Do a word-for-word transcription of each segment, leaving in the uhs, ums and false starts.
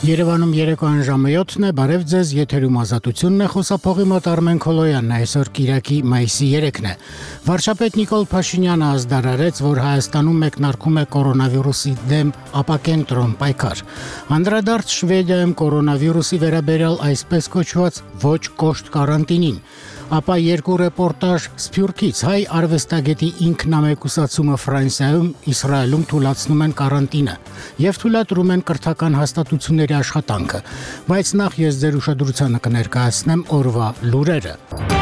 Երևանում երեկոյան ժամը յոթն է, բարև ձեզ, եթերում ազատությունն է, խոսափողի մոտ Արմեն Քոլոյանն է, այսօր կիրակի մայիսի երեքն է։ Վարչապետ Նիկոլ Փաշինյանը ազդարարեց, որ Հայաստանում մեկնարկում է կորոնավիրուսի դեմ ապակենտրոն պայքար։ Անդրադարձ Շվեդիայում կորոնավիրուսի վերաբերյալ այսպես կոչված ոչ կոշտ կարանտինին։ Ապա երկու ռեպորտաժ Սփյուռքից հայ արվեստագետի ինքնամեկուսացումը Ֆրանսիայում, Իսրայելում թույլատնում են կարանտինը եւ թույլատրում են կրթական հաստատությունների աշխատանքը, բայց նախ ես ձեր ուշադրությանը կներկայացնեմ օրվա լուրերը։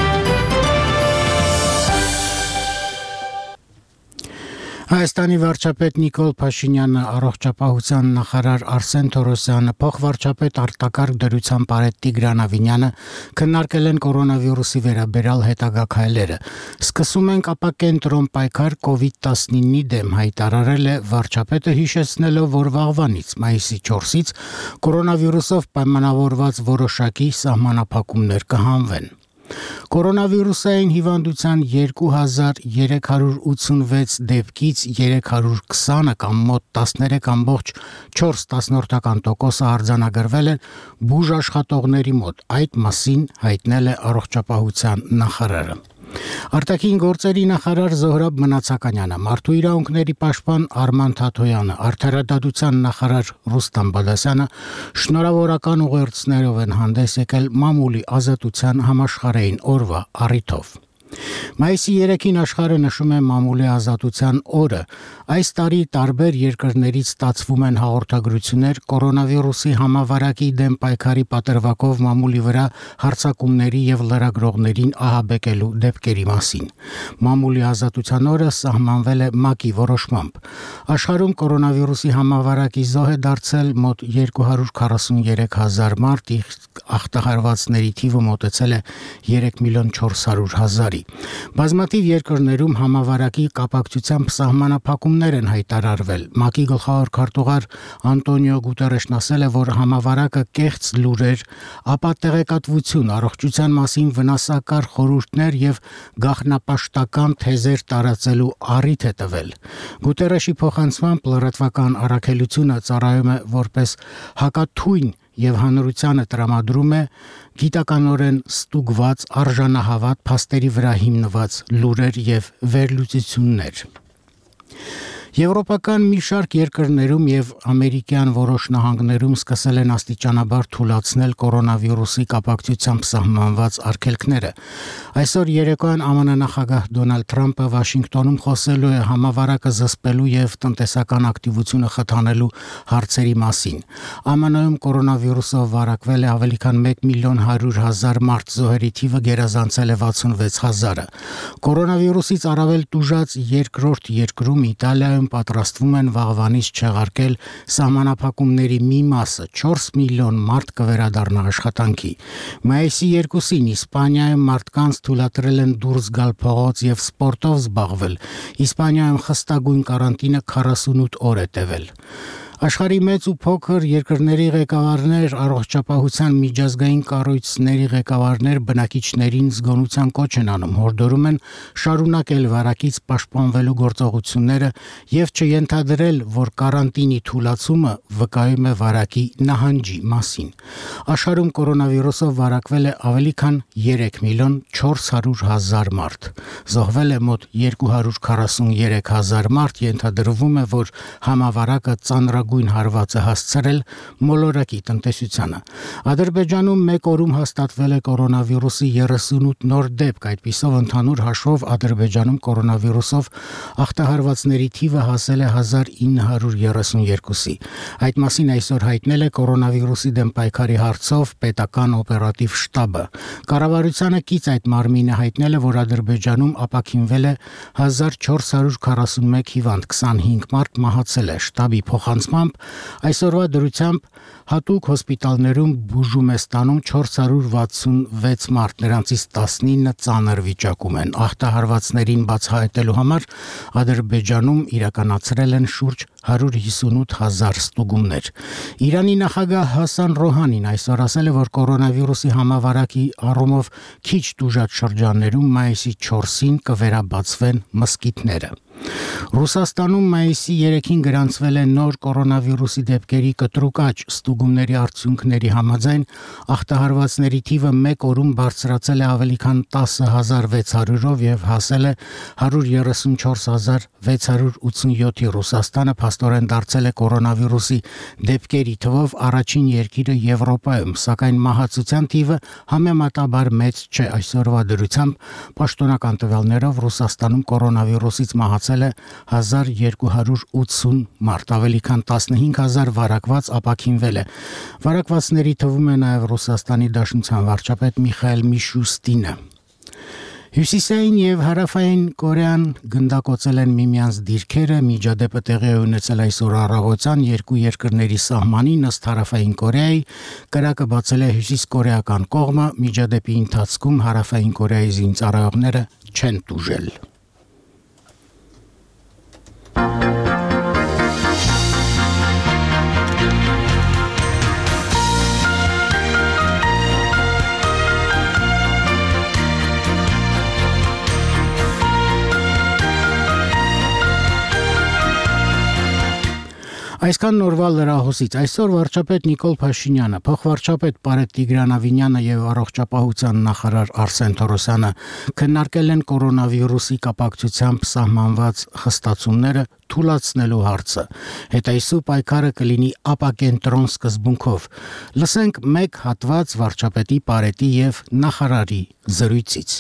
Հայաստանի վարչապետ Նիկոլ Փաշինյանը, առողջապահության նախարար Արսեն Թորոսյանը, փոխվարչապետ արտակարգ դրության Պարետ Տիգրան Ավինյանը քննարկել են կորոնավիրուսի վերաբերյալ հետագա քայլերը։ Սկսում ենք ապակենտրոն պայքար կովիդ տասնինի դեմ, հայտարարել է վարչապետը, հիշեցնելով, որ վաղվանից մայիսի չորսից կորոնավիրուսով պայմանավորված որոշակի սահմանափակումներ կհանվեն։ Կորոնավիրուսային հիվանդության երկու հազար երեք հարյուր ութսունվեց դեպքից երեք հարյուր քսանը կամ մոտ տասներեք ամբողջ չորս տոկոսը արձանագրվել են բուժաշխատողների մոտ, այդ մասին հայտնել է առողջապահության նախարարը։ Արտաքին գործերի նախարար Զոհրաբ Մնացականյանը, մարդու իրավունքների պաշտպան Արման Թաթոյանը, արդարադատության նախարար Ռուստամ Բադասյանը շնորհավորական ուղերձներով են հանդես եկել մամուլի ազատության համաշխարհային օրվա առիթով։ Մայիսի երեքին աշխարհը նշում է մամուլի ազատության օրը։ Այս տարի տարբեր երկրներից ստացվում են հաղորդագրություններ կորոնավիրուսի համավարակի դեմ պայքարի պատրվակով մամուլի վրա հարձակումների եւ լրագրողներին ահաբեկելու դեպքերի մասին։ Մամուլի ազատության օրը սահմանվել է ՄԱԿ-ի որոշմամբ։ Աշխարհում կորոնավիրուսի համավարակի զոհ է դարձել մոտ երկու հարյուր քառասուներեք հազար մարդ, ախտահարվածների թիվը մոտեցել է երեք միլիոն չորս հարյուր հազարի։ Բազմաթիվ երկրներում համավարակի կապակցությամբ սահմանափակումներ են հայտարարվել։ ՄԱԿ-ի գլխավոր քարտուղար Անտոնիո Գուտերեշն ասել է, որ համավարակը կեղծ լուրեր, ապա տեղեկատվություն, առողջության մասին վնասակար խորհուրդներ եւ գաղտնապաշտական թեզեր տարածելու առիթ է տվել։ Գուտերեշի փոխանցմամբ լրատվական առաքելությունը ծառայում է որպես հակաթույն եւ հանրությանը տրամադրում է գիտականորեն ստուգված, արժանահավատ փաստերի վրա հիմնված լուրեր եւ վերլուծություններ։ Եվրոպական մի շարք երկրներում եւ ամերիկյան որոշ նահանգներում սկսել են աստիճանաբար թույլատրել կորոնավիրուսի կապակցությամբ սահմանված արգելքները։ Այսօր երեկոյան ԱՄՆ նախագահ Դոնալդ Թրամփը Վաշինգտոնում խոսելու է համավարակը զսպելու եւ տնտեսական ակտիվությունը խթանելու հարցերի մասին։ ԱՄՆ-ում կորոնավիրուսով վարակվել է ավելի քան մեկ միլիոն հարյուր հազար մարդ, զոհերի թիվը գերազանցել է վաթսունվեց հազարը։ Կորոնավիրուսից առավել տուժած երկրորդ երկրում Իտալիայում պատրաստվում են վաղվանից չեղարկել սահմանափակումների մի մասը, չորս միլիոն մարդ կվերադառնա աշխատանքի։ Մայիսի երկուսին Իսպանիայում մարդկանց թույլատրել են դուրս գալ փողոց եւ սպորտով զբաղվել։ Իսպանիայում խստագույն կարանտինը քառասունութ օր է տևել։ Աշխարհի մեծ ու փոքր երկրների ղեկավարներ, առողջապահության միջազգային կառույցների ղեկավարներ բնակիչներին զգոնության կոչ են անում, հորդորում են շարունակել վարակից պաշտպանվելու գործողությունները եւ չենթադրել, որ կարանտինի թույլատումը վկայում է վարակի նահանջի մասին։ Աշխարհում կորոնավիրուսով վարակվել է ավելի քան երեք միլիոն չորս հարյուր հազար մարդ։ Զոհվել է մոտ երկու հարյուր քառասուներեք հազար մարդ, ենթադրվում է, որ համավարակը ծանրագույն հարված է հասցրել մոլորակի տնտեսությանը։ Ադրբեջանում մեկ օրում հաստատվել է կորոնավիրուսի երեսունութ նոր դեպք, այդպիսով ընդհանուր հաշվով Ադրբեջանում կորոնավիրուսով ախտահարվածների թիվը հասել է հազար ինը հարյուր երեսունյոթի։ Այդ մասին այսօր հայտնել է կորոնավիրուսի դեմ պայքարի հարցով պետական օպերատիվ շտաբը։ Կառավարությանը կից այդ մարմինը հայտնել է, որ Ադրբեջանում ապաքինվել է հազար չորս հարյուր քառասունմեկ հիվանդ, քսանհինգ մարդ մահացել է։ Շտաբի փոխանցմամբ այսօրվա դրությամբ հատուկ հոսպիտալներում բուժում է ստանում չորս հարյուր վաթսունվեց մարդ, նրանցից տասնինը ծանր վիճակում են։ Ախտահարվածներին բացահայտելու համար Ադրբեջանում իրականացրել են շուրջ հարյուր հիսունութ հազար ստուգումներ։ Իրանի նախագահ Հասան Ռոհանին այսօր ասել է, որ կորոնավիրուսի համավարակի առումով քիչ տուժած շրջաններում մայիսի չորսին կվերաբացվեն մզկիթները։ Ռուսաստանում մայիսի երեքին գրանցվել է նոր կորոնավիրուսի դեպքերի կտրուկ աճ, ստուգումների արդյունքների համաձայն ախտահարվածների թիվը մեկ օրում բարձրացել է ավելի քան տասը հազար վեց հարյուրով եւ հասել է հարյուր երեսունչորս հազար վեց հարյուր ութսունյոթի։ Ռուսաստանը փաստորեն դարձել է կորոնավիրուսի դեպքերի թվով առաջին երկիրը Եվրոպայում, սակայն մահացության թիվը համեմատաբար մեծ չէ։ Այսօրվա դրությամբ պաշտոնական տվյալներով Ռուսաստանում կորոնավիրուսից մահացել է հազար երկու հարյուր ութսուն մարդ, ավելի քան տասնհինգ հազար վարակված ապաքինվել է։ Վարակվածների թվում է նաև Ռուսաստանի Դաշնության վարչապետ Միխայել Միշուստինը։ Հյուսիսային եւ հարավային Կորեան գնդակոծել են միմյանց դիրքերը, միջադեպը տեղի է ունեցել այսօր առավոտյան երկու երկրների սահմանին, ըստ Հարավային Կորեայի կրակը բացել է հյուսիսկորեական կողմը, միջադեպի ընթացքում Հարավային Կորեայի զինծառայողները չեն տուժել։ Այսքան նորվա լրահոսից։ Այսօր վարչապետ Նիկոլ Փաշինյանը, փոխվարչապետ Պարետ Տիգրանավինյանը եւ առողջապահության նախարար Արսեն Թորոսյանը քննարկել են կորոնավիրուսի կապակցությամբ սահմանված խստացումները թույլատնելու հարցը։ Հետայսու պայքարը կլինի ապակենտրոն սկզբունքով։ Լսենք մեկ հատված վարչապետի Պարետի եւ նախարարի զրույցից։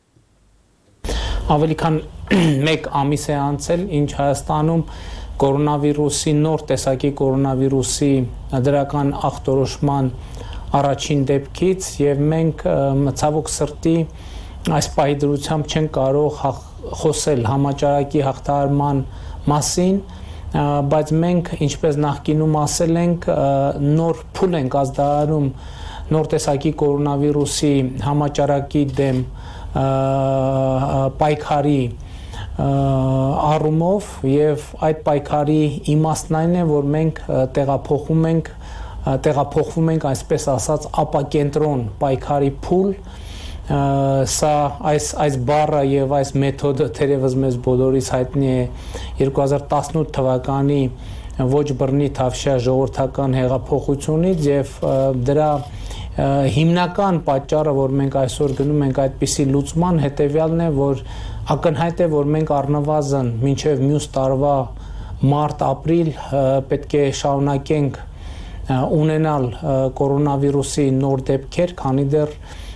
Ավելի քան մեկ ամիս է անցել, ինչ Հայաստանում կորոնավիրուսի նոր տեսակի կորոնավիրուսի դրական ախտորոշման առաջին դեպքից եւ մենք ցավոք սրտի այս պահի դրությամբ չենք կարող խոսել համաճարակի հաղթահարման մասին, բայց մենք ինչպես նախկինում ասել ենք նոր փուլ ենք ազդարարում նոր տեսակի կորոնավիրուսի համաճարակի դեմ պայքարի առումով եւ այդ պայքարի իմաստն այն է, որ մենք տեղափոխում ենք տեղափոխվում ենք այսպես ասած ապակենտրոն պայքարի փուլ, սա այս այս բառը եւ այս մեթոդը թերևս մեզ բոլորիս հայտնի է երկու հազար տասնութ թվականի ոչ բռնի թավշյա ժողովրդական հեղափոխությունից եւ դրա հիմնական պատճառը, որ մենք այսօր գնում ենք այդպիսի լուծման, հետեւյալն է, որ ակնհայտ է, որ մենք առնվազն մինչև մյուս տարվա մարտ-ապրիլ պետք է շարունակենք ունենալ կորոնավիրուսի նոր դեպքեր, քանի դեռ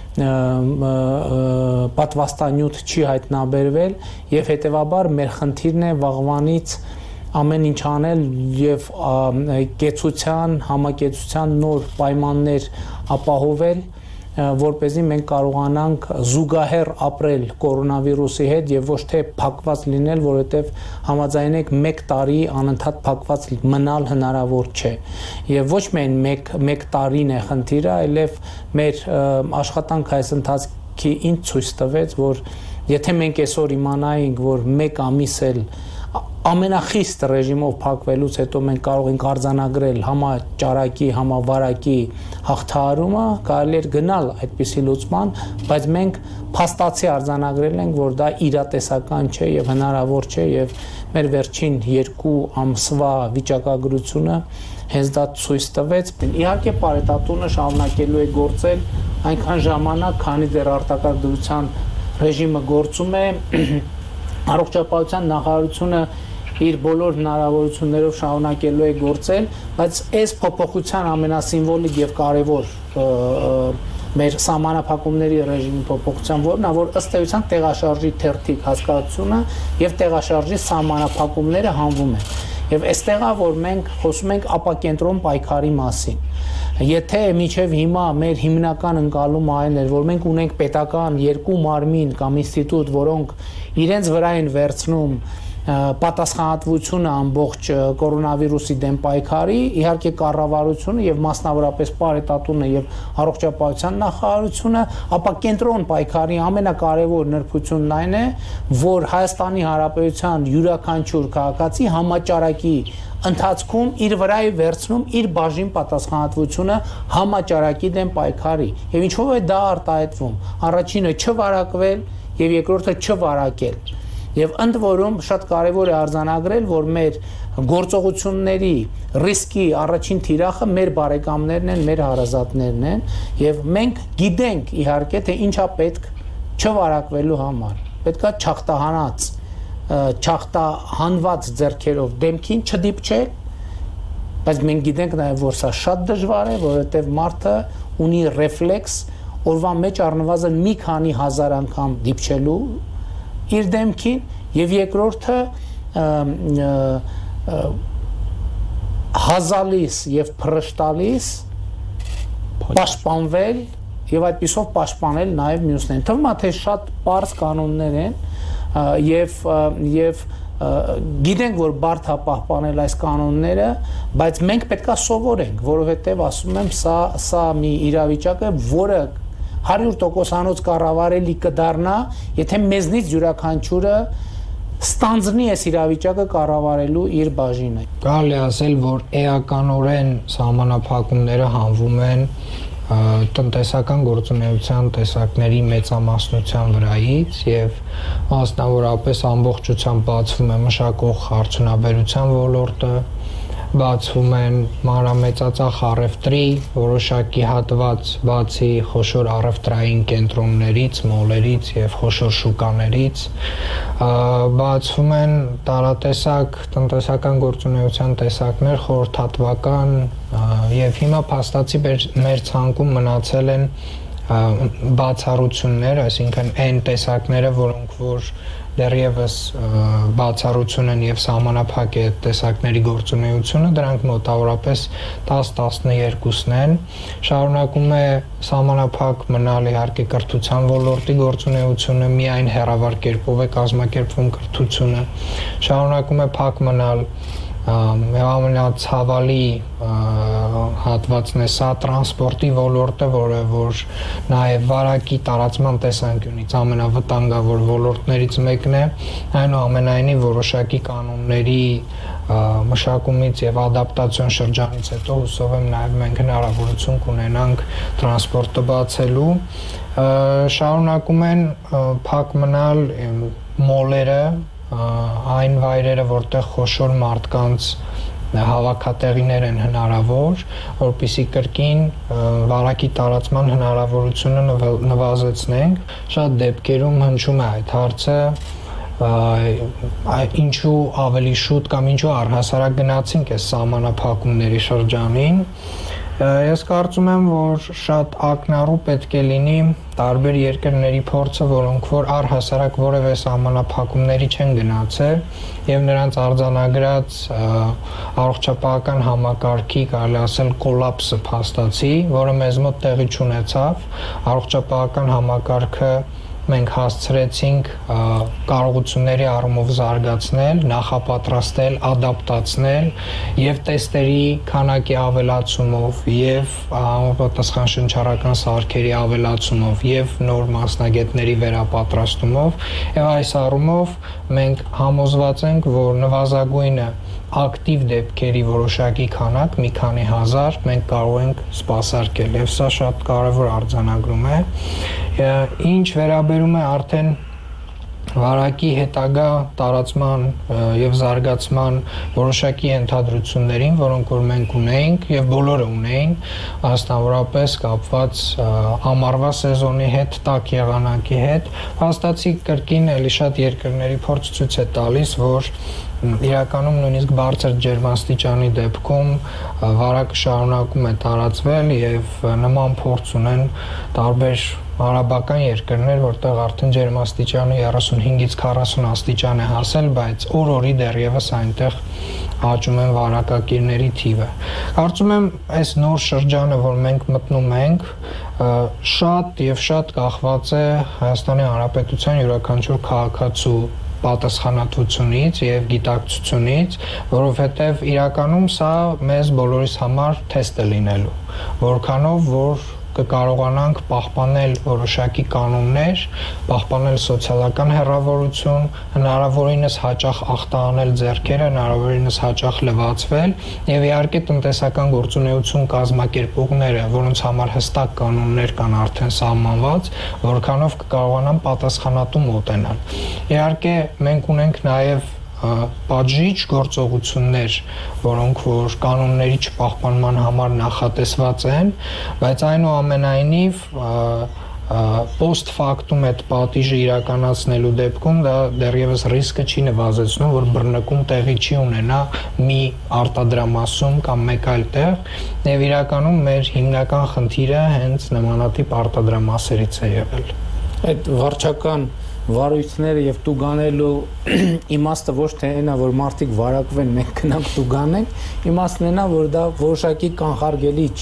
պատվաստանյութ չի հայտնաբերվել եւ հետեւաբար մեր խնդիրն է վաղվանից ամեն ինչ անել եւ կեցության, համակեցության նոր պայմաններ ապահովել, որպեսզի մենք կարողանանք զուգահեռ ապրել կորոնավիրուսի հետ եւ ոչ թե փակված լինել, որովհետեւ համաձայնեք մեկ տարի անընդհատ փակված մնալ հնարավոր չէ։ Եվ ոչ միայն մեկ մեկ տարին է խնդիրը, այլև մեր աշխատանքը այս ընթացքի ինչ ցույց տվեց, որ եթե մենք այսօր իմանայինք, որ մեկ ամիս էլ ամենախիստ ռեժիմով փակվելուց հետո մենք կարող ենք արձանագրել համաճարակի, համավարակի հաղթահարումը, կարելի է գնալ այդպիսի լուծման, բայց մենք փաստացի արձանագրել ենք, որ դա իրատեսական չէ եւ հնարավոր չէ եւ մեր վերջին երկու ամսվա վիճակագրությունը հենց դա ցույց տվեց։ Իհարկե պարետատունը շարունակելու է գործել այնքան ժամանակ, քանի դեռ արտակարգ դրության ռեժիմը գործում է, առողջապահության նախարարությունը իր բոլոր հնարավորություններով շարունակելու է գործել, բայց այս փոփոխության ամենասիմվոլիկ եւ կարեւոր մեր սահմանափակումների ռեժիմի փոփոխության որն է, որ ըստ էության տեղաշարժի թերթիկ հասկացությունը եւ տեղաշարժի սահմանափակումները հանվում են։ Եվ այստեղ է, որ մենք խոսում ենք ապակենտրոն պայքարի մասին։ Եթե մինչև հիմա մեր հիմնական ընկալումը այն էր, որ մենք ունենք պետական երկու մարմին կամ ինստիտուտ, որոնք իրենց վրա են վերցնում պատասխանատվությունը ամբողջ կորոնավիրուսի դեմ պայքարի, իհարկե կառավարությունը եւ մասնավորապես պարետատունը եւ առողջապահության նախարարությունը, ապա կենտրոն պայքարի ամենակարևոր նրբությունն այն է, որ Հայաստանի Հանրապետության յուրաքանչյուր քաղաքացի համաճարակի ընթացքում իր վրա է վերցնում իր բաժին պատասխանատվությունը համաճարակի դեմ պայքարի։ Եվ ինչով է դա արտահայտվում։ Առաջինը չվարակվել եւ երկրորդը չվարակել։ Եվ ընդ որում շատ կարևոր է արձանագրել, որ մեր գործողությունների ռիսկի առաջին թիրախը մեր բարեկամներն են, մեր հարազատներն են, եւ մենք գիտենք իհարկե թե ինչա պետք չվարակվելու համար։ Պետքա չախտահանած, չախտահանված ձեռքերով դեմքին չդիպչել, բայց մենք գիտենք նաեւ, որ սա շատ դժվար է, որովհետեւ մարդը ունի ռեֆլեքս օրվա մեջ առնվազն մի քանի հազար անգամ դիպչելու իր դեմքին, եւ երկրորդը հազալիս եւ փռշտալիս պաշտպանվել եւ այդպիսով պաշտպանել նաեւ մյուսներին։ Թվում է թե շատ པարզ կանոններ են եւ եւ գիտենք, որ բարդ է պահպանել այս կանոնները, բայց մենք պետքա սովորենք, որովհետեւ ասում եմ, սա սա մի իրավիճակ է, որը հարյուր տոկոսանոց կառավարելի կդառնա, եթե մեզնից յուրաքանչյուրը ստանձնի այս իրավիճակը կառավարելու իր բաժինը։ Կարելի ասել, որ էականորեն սահմանափակումները հանվում են տնտեսական գործունեության տեսակների մեծամասնության վրայից եւ մասնավորապես ամբողջությամբ բացվում է մշակող արդյունաբերության ոլորտը, բացվում են մանրամեծածախ առևտրի որոշակի հատված, բացի խոշոր առևտրային կենտրոններից, մոլերից եւ խոշոր շուկաներից, բացվում են տարատեսակ տնտեսական գործունեության տեսակներ, խորհրդատվական եւ հիմա փաստացի մեր ցանկում մնացել են բացառություններ, այսինքն այն տեսակները, որոնք որ դեռևս բացառություն են եւ սահմանափակ է տեսակների գործունեությունը, դրանք մոտավորապես տասը տասներկուսն են, շարունակում է սահմանափակ մնալ իհարկե կրթության ոլորտի գործունեությունը, միայն հեռավար կերպով է կազմակերպվում կրթությունը, շարունակում է փակ մնալ ամենացավալի հատվածն է սա տրանսպորտի ոլորտը, որը որ նաև վարակի տարածման տեսանկյունից ամենավտանգավոր ոլորտներից մեկն է, այնուամենայնիվ որոշակի կանոնների մշակումից եւ ադապտացիոն շրջանից հետո հուսով եմ նաև մենք հնարավորություն կունենանք տրանսպորտը բացելու, շարունակում են փակ մնալ մոլերը, այն վայրերը, որտեղ խոշոր մարդկանց հավաքատեղիներ են հնարավոր, որպեսզի կրկին վարակի տարածման հնարավորությունը նվազեցնենք։ Շատ դեպքերում հնչում է այդ հարցը, ինչու ավելի շուտ կամ ինչու առհասարակ գնացինք այս սահմանափակումների շրջանին։ Ես կարծում եմ, որ շատ ակնառու պետք է լինի տարբեր երկրների փորձը, որոնք որ առհասարակ որևէ սահմանափակումների չեն գնացել եւ նրանց արձանագրած առողջապահական համակարգի, կարելի ասել, կոլապսը փաստացի, որը մեզ մոտ տեղի չունեցավ, առողջապահական համակարգը մենք հասցրեցինք կարողությունների առումով զարգացնել, նախապատրաստել, ադապտացնել եւ տեստերի քանակի ավելացումով եւ համապատասխան շնչառական սարքերի ավելացումով եւ նոր մասնագետների վերապատրաստումով եւ այս առումով մենք համոզված ենք, որ նվազագույնը ակտիվ դեպքերի որոշակի քանակ, մի քանի հազար մենք կարող ենք սպասարկել եւ սա շատ կարեւոր արձանագրում է։ Ինչ վերաբերում է արդեն վարակի հետագա տարածման եւ զարգացման որոշակի ենթադրություններին, որոնք որ մենք ունեինք եւ բոլորը ունեին, մասնավորապես կապված ամառվա սեզոնի հետ, տաք եղանակի հետ, հաստատի կրկին էլի շատ երկրների փորձ ցույց է տալիս, որ իրականում նույնիսկ բարձր ջերմաստիճանի դեպքում վարակը շարունակում է տարածվել եւ նման փորձ ունեն տարբեր արաբական երկրներ, որտեղ արդեն ջերմաստիճանը երեսունհինգից քառասուն աստիճան է հասել, բայց օր-օրի դեռևս այնտեղ աճում են վարակակիրների թիվը։ Կարծում եմ, այս նոր շրջանը, որ մենք մտնում ենք, շատ եւ շատ կախված է Հայաստանի Հանրապետության յուրաքանչյուր քաղաքացու պատասխանատվությունից եւ գիտակցությունից, որովհետեւ իրականում սա մեզ բոլորիս համար թեստ է լինելու, որքանով որ կկարողանանք պահպանել որոշակի կանոններ, պահպանել սոցիալական հեռավորություն, հնարավորինս հաճախ ախտահանել ձեռքերը, հնարավորինս հաճախ լվացվել եւ իհարկե տնտեսական գործունեություն կազմակերպողները, որոնց համար հստակ կանոններ կան արդեն սահմանված, որքանով կկարողանան պատասխանատու մոտենալ։ Իհարկե մենք ունենք նաեւ պատժիչ գործողություններ, որոնք որ կանոնների չպահպանման համար նախատեսված են, բայց այնուամենայնիվ post factum այդ պատիժը իրականացնելու դեպքում դա դեռևս ռիսկը չի նվազեցնում, որ բռնկում տեղի չի ունենա մի արտադրամասում կամ մեկ այլ տեղ, եւ իրականում մեր հիմնական խնդիրը հենց նմանատիպ արտադրամասերից է եղել։ Այդ վարչական վարույթները եւ տուգանելու իմաստը ոչ թե այնա, որ մարդիկ վարակվեն, մենք գնանք տուգանենք, իմաստն այնա, որ դա որոշակի կանխարգելիչ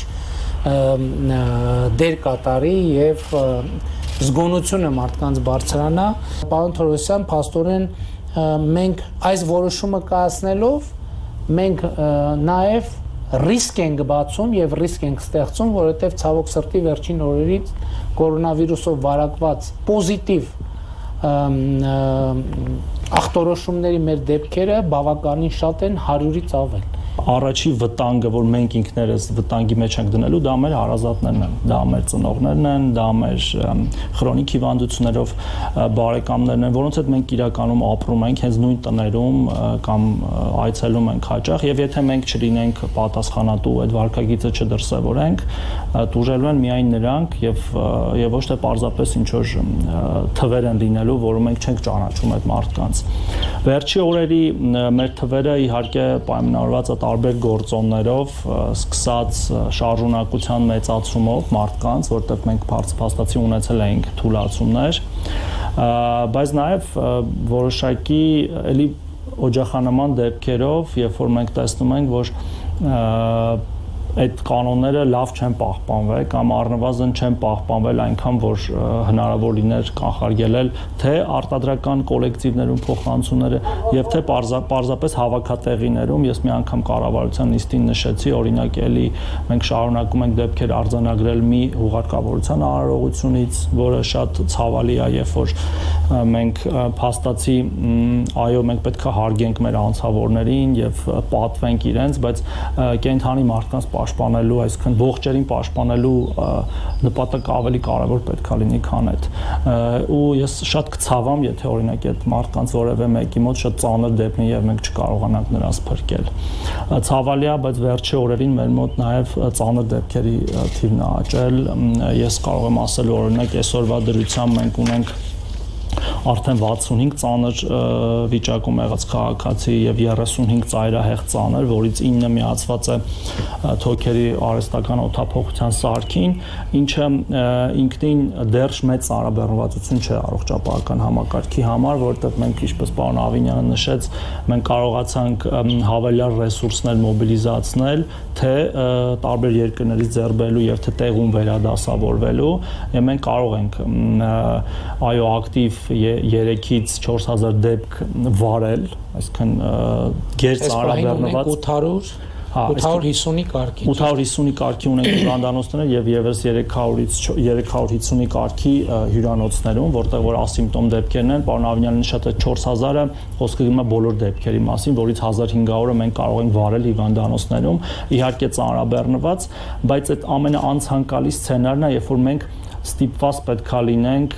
դեր կատարի եւ զգոնությունը մարդկանց բարձրանա։ Պարոն Թորոսյան, փաստորեն մենք այս որոշումը կայացնելով մենք նաեւ ռիսկ ենք բացում եւ ռիսկ ենք ստեղծում, որովհետեւ ցավոք սրտի վերջին օրերից կորոնավիրուսով վարակված պոզիտիվ ախտորոշումների մեր դեպքերը բավականին շատ են, հարյուրից ավել։ Առաջի վտանգը, որ մենք ինքներս վտանգի մեջ ենք դնելու, դա մեր հարազատներն են, դա մեր ծնողներն են, դա մեր քրոնիկ հիվանդություններով բարեկամներն են, որոնց հետ մենք իրականում ապրում ենք հենց նույն տներում կամ այցելում ենք հաճախ, եւ եթե մենք չլինենք պատասխանատու, այդ վարքագիծը չդրսևորենք, տուժելու են միայն նրանք եւ եւ ոչ թե պարզապես ինչ որ թվեր են լինելու, որը մենք չենք ճանաչում այդ մարդկանց։ Վերջի օրերի մեր թվերը իհարկե պայմանավորված է տարբեր գործոններով, սկսած շարժունակության մեծացումով մարդկանց, որտեղ մենք փաստացի ունեցել էինք թուլացումներ, բայց նաև որոշակի էլի օջախանման դեպքերով, երբ որ մենք տեսնում ենք, որ այդ կանոնները լավ չեն պահպանվել կամ առնվազն չեն պահպանվել այնքան, որ հնարավոր լիներ կանխարգելել թե արտադրական կոլեկտիվներում փոխանցումները եւ թե պարզապես հավաքատեղիներում։ Ես մի անգամ կառավարության նիստին նշեցի, օրինակ էլի մենք շարունակում ենք դեպքեր արձանագրել մի հուղարկավորության արարողությունից, որը շատ ցավալի է, երբ որ մենք փաստացի այո, մենք պետք է հարգենք մեր անձավորներին եւ պատվենք իրենց, բայց կենթանի մարդկանց պաշտպանելու, այսինքն ողջերին պաշտպանելու նպատակը ավելի կարևոր պետք է լինի, քան այդ։ Ու ես շատ կցավամ, եթե օրինակ այդ մարդկանց որևէ մեկի մոտ շատ ծանր դեպք լինի եւ մենք չկարողանանք նրանց փրկել։ Ցավալի է, բայց վերջի օրերին մեր մոտ նաեւ ծանր դեպքերի թիվն է աճել։ Ես կարող եմ ասել, օրինակ այսօրվա դրությամբ մենք ունենք արդեն վաթսունհինգ ծանր վիճակում եղած քաղաքացի եւ երեսունհինգ ծայրահեղ ծանր, որից ինը միացված է թոքերի արհեստական օդափոխության սարքին, ինչը ինքնին դեռ մեծ ծառաբեռնվածություն չէ առողջապահական համակարգի համար, որովհետեւ մենք, ինչպես պարոն Ավինյանը նշեց, մենք կարողացանք հավելյալ ռեսուրսներ մոբիլիզացնել, թե տարբեր երկրներից ձեռբերելու եւ թե տեղում վերադասավորվելու, եւ մենք կարող ենք այո ակտիվ երեքից չորս հազար դեպք վարել, այսինքն գեր ծառաբեռնված ութ հարյուր ութ հարյուր հիսունի կարգի ութ հարյուր հիսունի կարգի ունենք հիվանդանոցներ եւ եւս երեք հարյուրից երեք հարյուր հիսունի կարգի հյուրանոցներում, որտեղ որ ասիմպտոմ դեպքերն են, պարոն Ավինյանը նշած է չորս հազարը, խոսքը գնում է բոլոր դեպքերի մասին, որից հազար հինգ հարյուրը մենք կարող ենք վարել հիվանդանոցներում, իհարկե ծանրաբեռնված, բայց այդ ամենաանցանկալի սցենարն է, երբ որ մենք ստիպված պետքա լինենք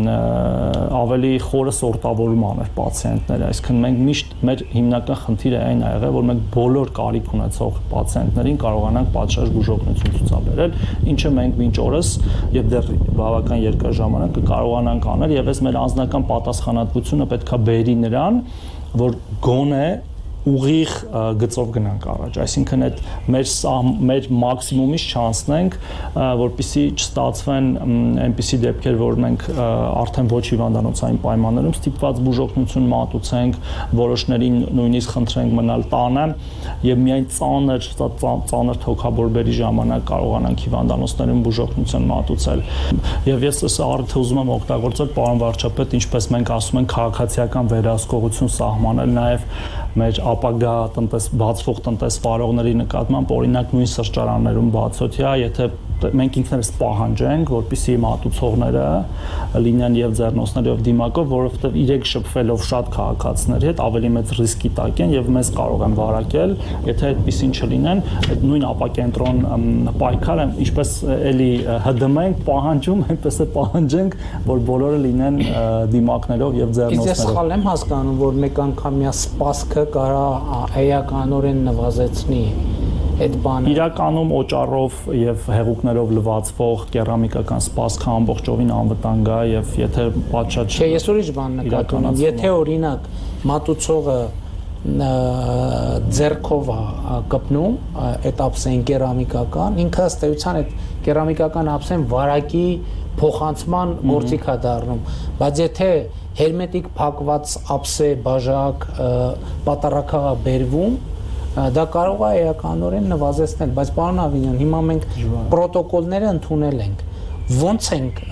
ավելի խորը սորտավորում անել պացիենտները, այսինքն մենք միշտ մեր հիմնական խնդիրը այն է եղել, որ մենք բոլոր կարիք ունեցող պացիենտներին կարողանանք պատշաճ բուժօգնություն ցուցաբերել, ինչը մենք մինչ օրս եւ դեռ բավական երկար ժամանակ կկարողանանք անել, եւ այս մեր անձնական պատասխանատվությունը պետքա բերի նրան, որ գոնե ուղիղ գծով գնանք առաջ, այսինքն այդ մեր մեր մաքսիմումից չանցնենք, որպեսզի չստացվեն այնպիսի դեպքեր, որ մենք արդեն ոչ հիվանդանոցային պայմաններում ստիպված բուժօգնություն մատուցենք, որոշներին նույնիսկ խնդրենք մնալ տանը եւ միայն ծանր ծանր թոքաբորբերի ժամանակ կարողանանք հիվանդանոցներում բուժօգնություն մատուցել։ Եվ ես այս առիթը ուզում եմ օգտագործել, պարոն վարչապետ, ինչպես մենք ասում ենք, քաղաքացիական վերահսկողություն սահմանել նաեւ մեր ապագա տնտես բացվող տնտեսվարողների նկատմամբ, օրինակ նույն սրճարաններում բացօթյա, եթե մենք ինքներս պահանջենք, որպեսզի մատուցողները լինեն եւ ձեռնոցները եւ դիմակով, որովհետեւ իրենք շփվելով շատ քաղաքացիների հետ ավելի մեծ ռիսկի տակ են եւ մեզ կարող են վարակել, եթե այդպեսին չլինեն, այդ նույն ապակենտրոն պայքարը, ինչպես էլի հդմենք, պահանջում, այնպես է պահանջենք, որ բոլորը լինեն դիմակներով եւ ձեռնոցներով։ Իսկ ես սխալ եմ հասկանում, որ մեկ անգամյա սպասքը կարա էականորեն նվազեցնի այդ բանը։ Իրականում օճառով եւ հեղուկներով լվացվող կերամիկական սպասքը ամբողջովին անվտանգ է եւ եթե պատշաճ Չէ, ես ուրիշ բան նկատում եմ։ Եթե օրինակ մատուցողը ձեռքով է կպնում այդ ափսեն կերամիկական, ինքը ըստ էության այդ կերամիկական ափսեն վարակի փոխանցման գործիք է դառնում, բայց եթե հերմետիկ փակված ափսե բաժակ պատարակա բերվում, դա կարող է էականորեն նվազեցնել, բայց պարոն Ավինյան, հիմա մենք պրոտոկոլները ընդունել ենք, ոնց ենք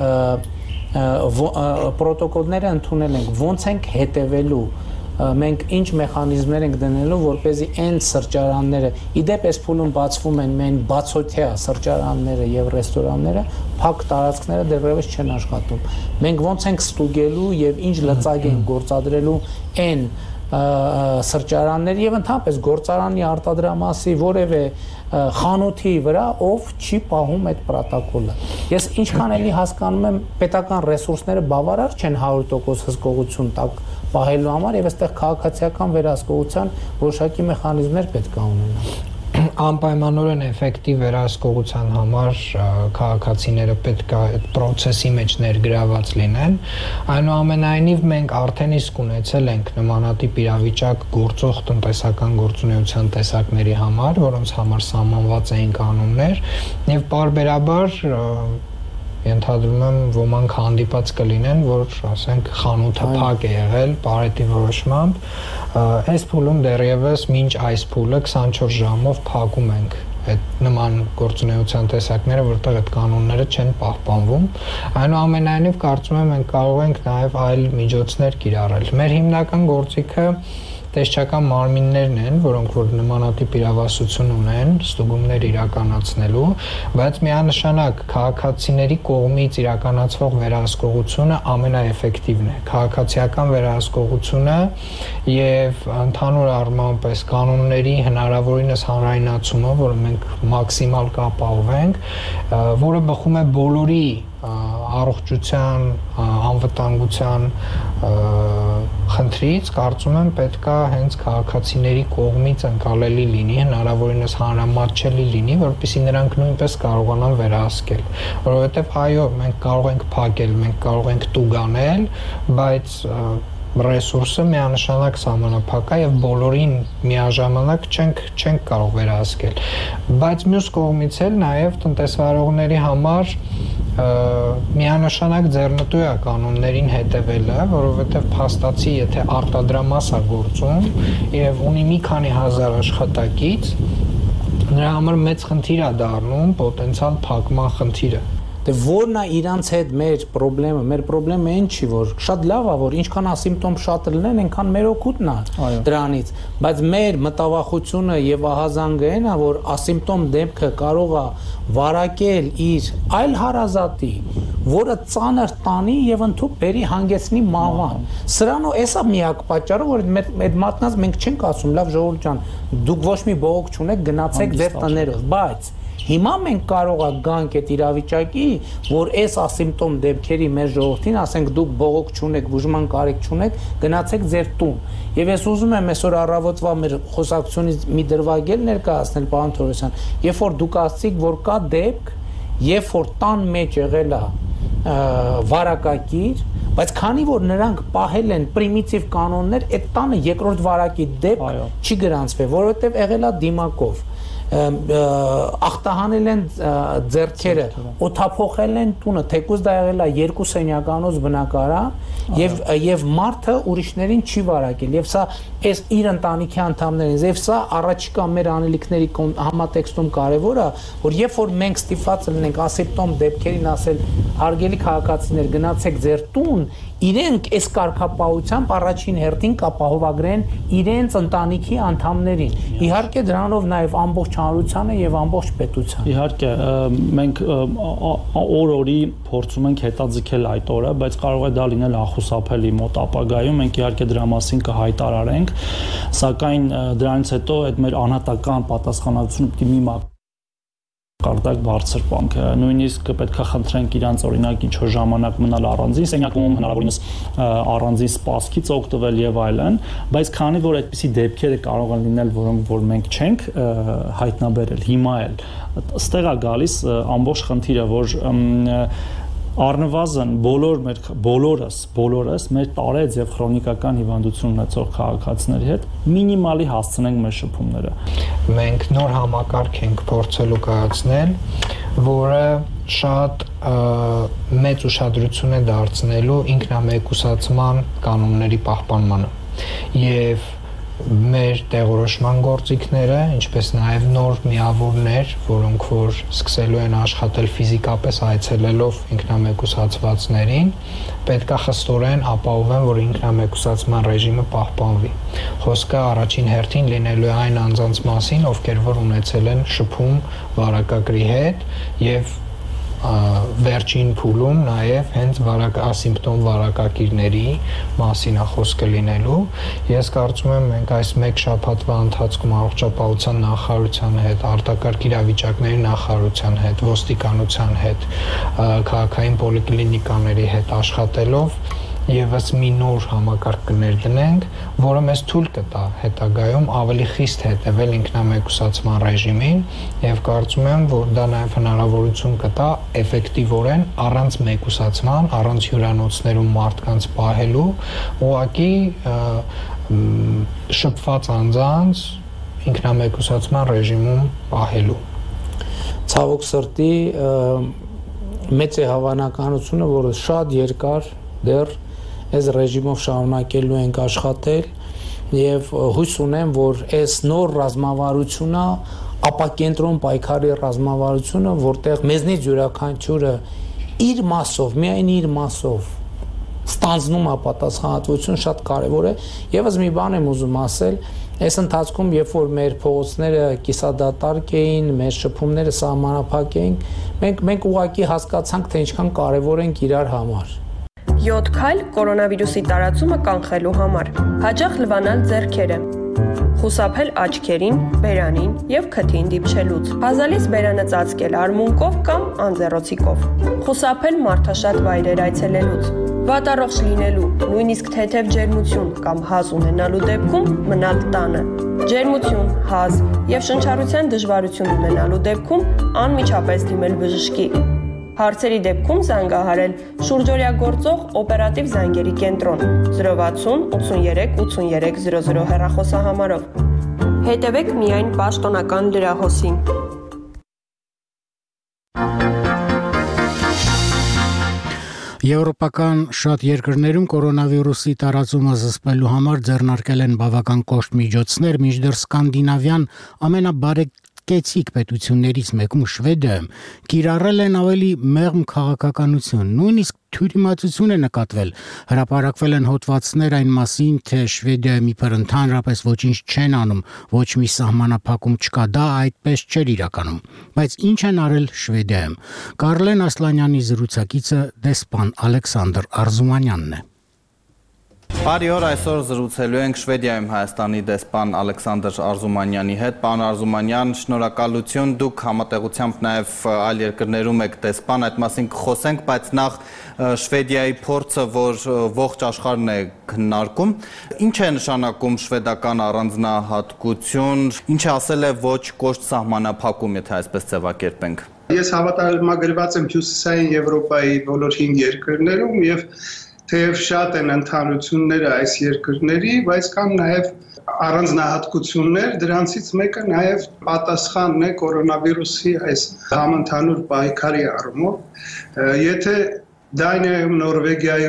պրոտոկոլները ընդունել ենք, ոնց ենք հետևելու, մենք ինչ մեխանիզմներ ենք դնելու, որպեսզի այն սրճարանները, իդեպ այս փուլում բացվում են մեն բացօթյա սրճարանները եւ ռեստորանները, փակ տարածքները դեռևս չեն աշխատում։ Մենք ոնց ենք ստուգելու եւ ինչ լծակ ենք գործադրելու այն սրճարանների եւ ընդհանրապես գործարանի արտադրամասի որևէ խանութի վրա, ով չի պահում այդ պրոտոկոլը։ Ես ինչքան էլի հասկանում եմ, պետական ռեսուրսները բավարար չեն հարյուր տոկոս հսկողություն տակ պահելու համար եւ այստեղ քաղաքացիական վերահսկողության որոշակի մեխանիզմներ պետք է ունենան։ Անպայմանորեն էֆեկտիվ վերահսկողության համար քաղաքացիները պետք է այդ process-ի մեջ ներգրաված լինեն, այնուամենայնիվ մենք արդեն իսկ ունեցել ենք նմանատիպ իրավիճակ գործող տնտեսական գործունեության տեսակների համար, որոնց համար սահմանված էին կանոններ եւ պարբերաբար ենթադրում եմ ոմանք հանդիպած կլինեն, որ ասենք խանութը փակ է եղել Պարետի որոշմամբ, այս փուլում դեռևս մինչ այս փուլը քսանչորս ժամով փակում ենք այդ նման գործունեության տեսակները, որտեղ այդ կանոնները չեն պահպանվում, այնուամենայնիվ կարծում եմ մենք կարող ենք նաև այլ միջոցներ կիրառել։ Մեր հիմնական գործիքը տեսչական մարմիններն են, որոնք որ նմանատիպ իրավասություն ունեն, ստուգումներ իրականացնելու, բայց միանշանակ քաղաքացիների կողմից իրականացվող վերահսկողությունը ամենաէֆեկտիվն է։ Քաղաքացիական վերահսկողությունը եւ ընդհանուր առմամբ այս կանոնների հնարավորինս հանրայնացումը, որը մենք մաքսիմալ կապահովենք, որը բխում է բոլորի առողջության, անվտանգության խնդրից, կարծում եմ պետք է հենց քաղաքացիների կողմից ընկալելի լինի, հնարավորինս հանրամատչելի լինի, որպեսզի նրանք նույնպես կարողանան վերահսկել, որովհետև այո, մենք կարող ենք փակել, մենք կարող ենք տուգանել, բայց ռեսուրսը միանշանակ սահմանափակ է եւ բոլորին միաժամանակ չենք չենք կարող վերահսկել, բայց մյուս կողմից էլ նաեւ տնտեսվարողների համար միանշանակ ձեռնտու է կանոններին հետևելը, որովհետև փաստացի, եթե արտադրամաս է գործում եւ ունի մի քանի հազար աշխատակից, նրա համար մեծ խնդիր է դառնում պոտենցիալ փակման խնդիրը։ Դե որն է իրանց հետ մեր խնդրեմը, մեր խնդրեմը այն չի, որ շատ լավ է, որ ինչքան ասիմպտոմ շատ լինեն, այնքան մեր օգուտն է դրանից, բայց մեր մտավախությունը եւ ահազանգը այն է, որ ասիմպտոմ դեպքը կարող է վարակել իր այլ հարազատի, որը ծանր տանի եւ ընդհանուր բերի հանգեցնի մահվան։ Սրանով էսա միակ պատճառը, որ այդ մատնած մենք չենք ասում, լավ ժողովուրդ ջան, դուք ոչ մի բողոք չունեք, գնացեք ձեր տներով, բայց հիմա մենք կարող ենք գանք այդ իրավիճակի, որ այս ասիմպտոմ դեպքերի մեր ժողովրդին, ասենք դուք բողոք չունեք, բուժման կարիք չունեք, գնացեք ձեր տուն։ Եվ ես ուզում եմ այսօր առավոտվա մեր խոսակցությունից մի դրվագել ներկայացնել, պարոն Թորոսյան, երբ որ դուք ասացիք, որ կա դեպք, երբ որ տան մեջ եղել է վարակագիր, բայց քանի որ նրանք պահել են պրիմիտիվ կանոններ, այդ տանը երկրորդ վարակի դեպք չի գրանցվել, որովհետև եղել է դիմակով, ախտահանել են ձեռքերը, օդափոխել են տունը, թեկուզ դա եղել է երկու սենյականոց բնակարան եւ եւ մարդը ուրիշներին չի վարակել եւ սա այս իր ընտանիքի անդամներին եւ սա առաջիկա մեր անելիքների համատեքստում կարեւոր է, որ երբ որ մենք ստիպված լինենք ասիմպտոմ դեպքերին ասել հարգելի քաղաքացիներ գնացեք ձեր տուն իրենք այս կարգապահությամբ առաջին հերթին կապահովագրեն իրենց ընտանիքի անդամներին։ Իհարկե դրանով նաև ամբողջ հանրությանը եւ ամբողջ պետությանը։ Իհարկե մենք օր-օրի փորձում ենք հետաձգել այդ օրը, բայց կարող է դա լինել անխուսափելի մոտ ապագայում, մենք իհարկե դրա մասին կհայտարարենք, սակայն դրանից հետո այդ մեր անհատական պատասխանատվությունը պիտի մի Կարդակ բարձր բանկ, նույնիսկ պետք է խնդրենք իրանց օրինակ ինչ-որ ժամանակ մնալ առանձին սենյակում, հնարավորինս առանձին սպասքից օգտվել եւ այլն, բայց քանի որ այդպիսի դեպքերը կարող են լինել, որոնք որ մենք չենք հայտնաբերել հիմա էլ, ստեղ է գալիս ամբողջ խնդիրը, որ առնվազն բոլոր մեր բոլորս բոլորս մեր տարեց եւ քրոնիկական հիվանդություն ունեցող քաղաքացիների հետ մինիմալի հասցնենք մեր շփումները։ Մենք նոր համակարգ ենք փորձելու կայացնել, որը շատ մեծ ուշադրություն է դարձնելու ինքնամեկուսացման կանոնների պահպանմանը եւ մեր տեղորոշման գործիքները, ինչպես նաև նոր միավորներ, որոնք որ սկսելու են աշխատել ֆիզիկապես այցելելով ինքնամեկուսացվածներին, պետք է խստորեն ապահովեն, որ ինքնամեկուսացման ռեժիմը պահպանվի։ Խոսքը առաջին հերթին լինելու է այն անձանց մասին, ովքեր որ ունեցել են շփում վարակագրի հետ եւ վերջին փուլում նաև հենց վարակ ասիմպտոմ վարակակիրների մասին է խոսքը լինելու։ Ես կարծում եմ մենք այս մեկ շաբաթվա ընթացքում առողջապահության նախարարության հետ, արտակարգ իրավիճակների նախարարության հետ, ոստիկանության հետ, քաղաքային պոլիկլինիկաների հետ աշխատելով եւս մի նոր համակարգ կներդնենք, որը մեզ թույլ կտա հետագայում ավելի խիստ հետևել ինքնամեկուսացման ռեժիմին եւ կարծում եմ, որ դա նաեւ հնարավորություն կտա էֆեկտիվորեն առանց մեկուսացման, առանց հյուրանոցներում մարդկանց պահելու, ուղղակի շփված անձանց ինքնամեկուսացման ռեժիմում պահելու։ Ցավոք սրտի մեծ է հավանականությունը, որ շատ երկար դեռ այս ռեժիմով շարունակելու ենք աշխատել եւ հույս ունեմ, որ այս նոր ռազմավարությունը, ապակենտրոն պայքարի ռազմավարությունը, որտեղ մեզնից յուրաքանչյուրը իր մասով, միայն իր մասով ստանձնում է պատասխանատվություն, շատ կարեւոր է։ Եվս մի բան եմ ուզում ասել, այս ընթացքում, երբ որ մեր փողոցները կիսադատարկ էին, մեր շփումները սահմանափակ էին, մենք մենք ուղղակի հասկացանք, թե ինչքան կարեւոր ենք իրար համար։ յոթ քայլ կորոնավիրուսի տարածումը կանխելու համար։ Հաճախ լվանալ ձեռքերը։ Խուսափել աչքերին, բերանին եւ քթին դիպչելուց։ Հազալից բերանը ծածկել արմունկով կամ անձեռոցիկով։ Խուսափել մարդաշատ վայրեր այցելելուց։ Վատառողջ լինելու, նույնիսկ թեթև ջերմություն կամ հազ ունենալու դեպքում մնալ տանը։ Ջերմություն, հազ եւ շնչառության դժվարություն ունենալու դեպքում անմիջապես դիմել բժշկի։ Հարցերի դեպքում զանգահարել շուրջօրյա գործող օպերատիվ զանգերի կենտրոն zero վաթսուն ութսուներեք ութսուներեք զիրո զիրո հեռախոսահամարով։ Հետևեք միայն պաշտոնական լրահոսին։ Եվրոպական շատ երկրներում կորոնավիրուսի տարածումը զսպելու համար ձեռնարկել են բավական կոշտ միջոցներ, մինչդեռ սկանդինավյան ամենաբարեկեցիկ պետություններից մեկում Շվեդիայում կիրառել են ավելի մեղմ քաղաքականություն, նույնիսկ թյուրիմացություն է նկատվել, հրապարակվել են հոդվածներ այն մասին, թե Շվեդիայում իբր ընդհանրապես ոչինչ չեն անում, ոչ մի սահմանափակում չկա, դա այդպես չէր իրականում, բայց ինչ են արել Շվեդիայում։ Կարլեն Ասլանյանի զրուցակիցը դեսպան Ալեքսանդր Արզումանյանն է։ Բարի օր, այսօր զրուցելու ենք Շվեդիայում Հայաստանի դեսպան Ալեքսանդր Արզումանյանի հետ։ Պարոն Արզումանյան, շնորհակալություն, դուք համատեղությամբ նաև այլ երկրներում եք դեսպան, այդ մասին կխոսենք, բայց նախ Շվեդիայի փորձը, որ ողջ աշխարհն է քննարկում, ինչ է նշանակում շվեդական առանձնահատկություն, ինչ ասել է ոչ կոշտ սահմանափակում, եթե այսպես ձևակերպենք։ Ես հավատարմագրված եմ Հյուսիսային Եվրոպայի բոլոր հինգ երկրներում եւ թեև շատ են ընդհանրությունները այս երկրների, բայց կան նաև առանձնահատկություններ, դրանցից մեկը նաև պատասխանն է կորոնավիրուսի այս համընդհանուր պայքարի առումով։ Եթե Դանիայում, Նորվեգիայում,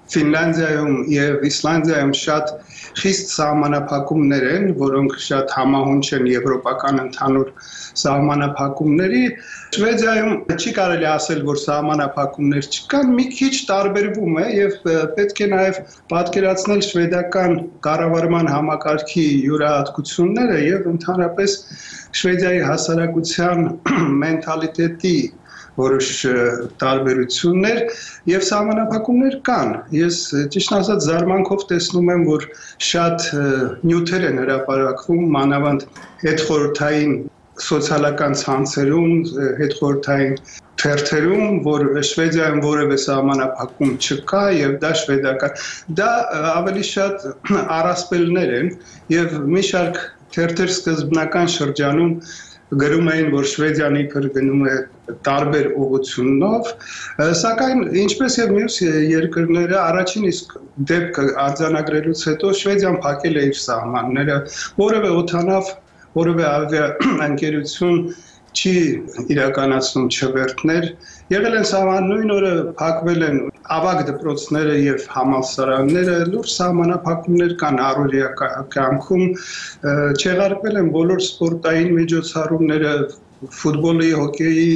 Ֆինլանդիայում եւ Իսլանդիայում շատ խիստ սահմանափակումներ են, որոնք շատ համահունչ են եվրոպական ընդհանուր սահմանափակումների։ Շվեդիայում չի կարելի ասել, որ սահմանափակումներ չկան, մի քիչ տարբերվում է եւ պետք է նաեւ պատկերացնել շվեդական կառավարման համակարգի յուրահատկությունները եւ ընդհանրապես Շվեդիայի հասարակության մենթալիտետի որոշ տարբերություններ եւ սահմանափակումներ կան։ Ես ճիշտ ասած զարմանքով տեսնում եմ, որ շատ նյութեր են հրապարակվում, մանավանդ հետխորհրդային սոցիալական ցանցերում, հետխորհրդային թերթերում, որ Շվեդիայում որևէ սահմանափակում չկա եւ դա շվեդական, դա ավելի շատ առասպելներ են եւ մի շարք թերթեր սկզբնական շրջանում գրում էին, որ Շվեդիան իբր գնում է տարբեր ուղղությունով, սակայն ինչպես եւ մյուս երկրները առաջին իսկ դեպքը արձանագրելուց հետո Շվեդիան փակել է իր սահմանները, որևէ օդանավ, որևէ ավիաընկերություն չի իրականացնում չվերթներ, եղել են սահման նույն օրը փակվել են ավագ դպրոցները եւ համալսարանները, լուրջ սահմանափակումներ կան առօրյա կյանքում, չեղարկվել են բոլոր սպորտային միջոցառումները, ֆուտբոլի, հոկեյի,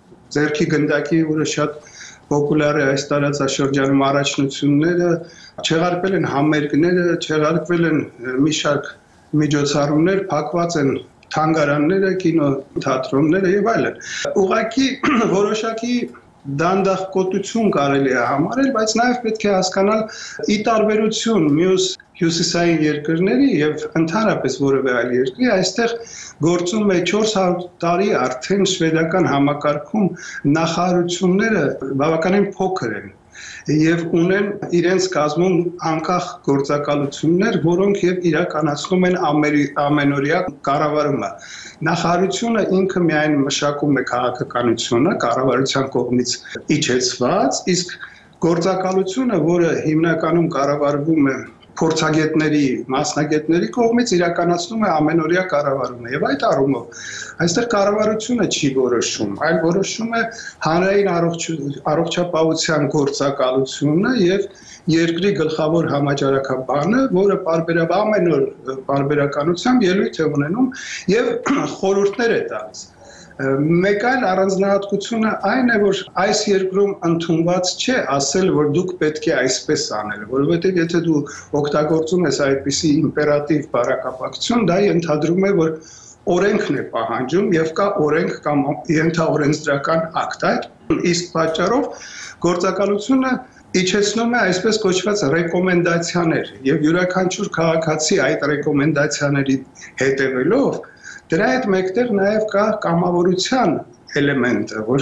ձեռքի գնդակի, որը շատ պոպուլյար է այս տարածաշրջանում առաջնությունները, չեղարկվել են համերգները, չեղարկվել են մի շարք միջոցառումներ, փակված են թանգարանները, կինոթատրոնները եւ այլն։ Ուղղակի որոշակի դանդաղկոտություն կարելի է համարել, բայց նաեւ պետք է հասկանալ ի տարբերություն մյուս հյուսիսային երկրների եւ ընդհանրապես որևէ այլ երկրի, այստեղ գործում է չորս հարյուր տարի արդեն շվեդական համակարգում նախարարությունները բավականին փոքր են եւ ունեն իրենց կազմում անկախ գործակալություններ, որոնք եւ իրականացնում են ամենօրյա կառավարումը։ Նախարարությունը ինքը միայն մշակում է քաղաքականությունը կառավարության կողմից իջեցված, իսկ գործակալությունը, որը հիմնականում կառավարվում է փորձագետների, մասնագետների կողմից իրականացնում է ամենօրյա կառավարումը եւ այդ առումով այստեղ կառավարությունը չի որոշում, այլ որոշում է հանրային առողջապահության գործակալությունը եւ երկրի գլխավոր համաճարակաբանը, որը պարբերաբար ամեն օր պարբերականությամբ ելույթ է ունենում եւ խորհուրդներ է տալիս։ Մեկ այլ առանձնահատկությունը այն է, որ այս երկրում ընդունված չէ ասել, որ դուք պետք է այսպես անել, որովհետև եթե դու օգտագործում ես այդպիսի իմպերատիվ բառակապակցություն, դա ենթադրում է, որ օրենքն է պահանջում եւ կա օրենք կամ ենթաօրենսդրական ակտ, այդ իսկ պատճառով գործակալությունը իջեցնում է այսպես կոչված ռեկոմենդացիաներ եւ յուրաքանչյուր քաղաքացի այդ ռեկոմենդացիաների հետեւելով դրա հետ մեկտեղ նաև կա կամավորության էլեմենտը, որ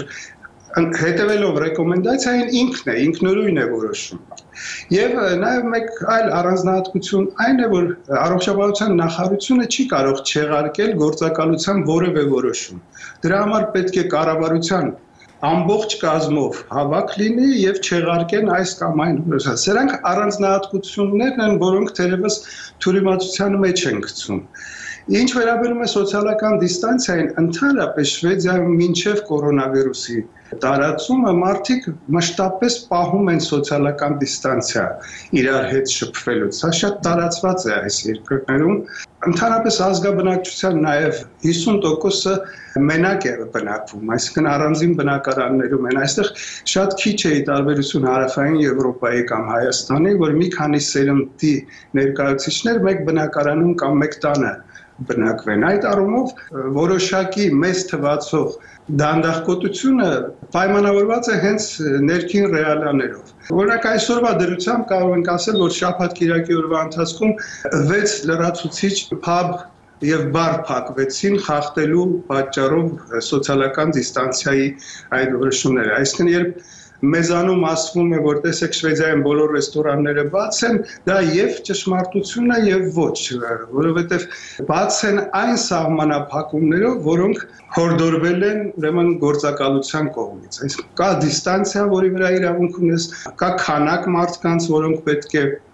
հետևելով ռեկոմենդացիային ինքն է, ինքնուրույն է որոշում։ Եվ նաև մեկ այլ առանձնահատկություն այն է, որ առողջապահության նախարարությունը չի կարող չեղարկել գործակալության որևէ որոշում։ Դրա համար պետք է կառավարության ամբողջ կազմով հավաք լինի եւ չեղարկեն այս կամ այն որոշը։ Սրանք առանձնահատկություններն են, որոնք թերևս թյուրիմացության մեջ են գցում։ Ինչ վերաբերում է սոցիալական դիստանցիային, ընդհանրապես Շվեդիայում մինչև կորոնավիրուսի տարածումը մարդիկ մշտապես պահում են սոցիալական դիստանցիա իրար հետ շփվելուց։ Սա շատ տարածված է այս երկրներում։ Ընդհանրապես ազգաբնակչության նաև հիսուն տոկոսը մենակ է բնակվում, այսինքն առանձին բնակարաններում են։ Այստեղ շատ քիչ է ի տարբերություն հարավային Եվրոպայի կամ Հայաստանի, որ մի քանի սերնդի ներկայացուցիչներ մեկ բնակարանում կամ մեկ տանը բնակվեն։ Այդ առումով որոշակի մեծ թվացող դանդաղկոտությունը պայմանավորված է հենց ներքին ռեալիաներով։ Օրինակ այսօրվա դրությամբ կարող ենք ասել, որ շաբաթ-կիրակի օրվա ընթացքում վեց լրացուցիչ փաբ եւ բար փակվեցին խախտելու պատճառով սոցիալական դիստանցիայի այդ որոշումները։ Այսինքն երբ մեզանում ասվում է, որ տեսեք Շվեդիայում բոլոր ռեստորանները բաց են, դա եւ ճշմարտություն է եւ ոչ, որովհետեւ բաց են այն սահմանափակումներով, որոնք հորդորվել են ուրեմն գործակալության կողմից։ Այսինքն կա դիստանցիա, որի վրա իրավունք ունես, կա քանակ մարդկանց, որոնք պետք է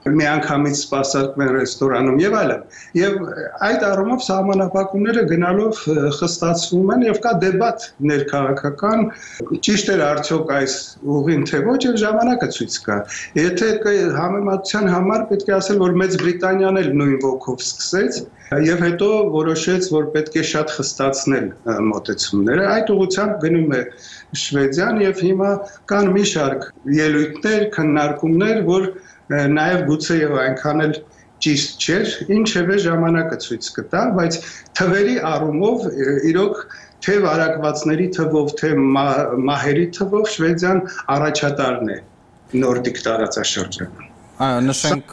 միանգամից սպասարկվեն ռեստորանում եւ այլն։ Եվ այդ առումով սահմանափակումները գնալով խստացվում են եւ կա դեբատ ներքաղաքական ճիշտ էր արդյոք այս ուղին թե ոչ եւ ժամանակը ցույց կա։ Եթե համեմատության համար պետք է ասել, որ Մեծ Բրիտանիան էլ նույն ոգով սկսեց եւ հետո որոշեց, որ պետք է շատ խստացնել մոտեցումները։ Այդ ուղղությամբ գնում է Շվեդիան եւ հիմա կան մի շարք ելույթներ, քննարկումներ, որ նաև գուցե եւ այնքան էլ ճիշտ չէր, ինչևէ ժամանակը ցույց կտա, բայց թվերի առումով իրոք թե վարակվածների թվով, թե մահերի թվով Շվեդիան առաջատարն է նորդիկ տարածաշրջանում։ Այո, նշենք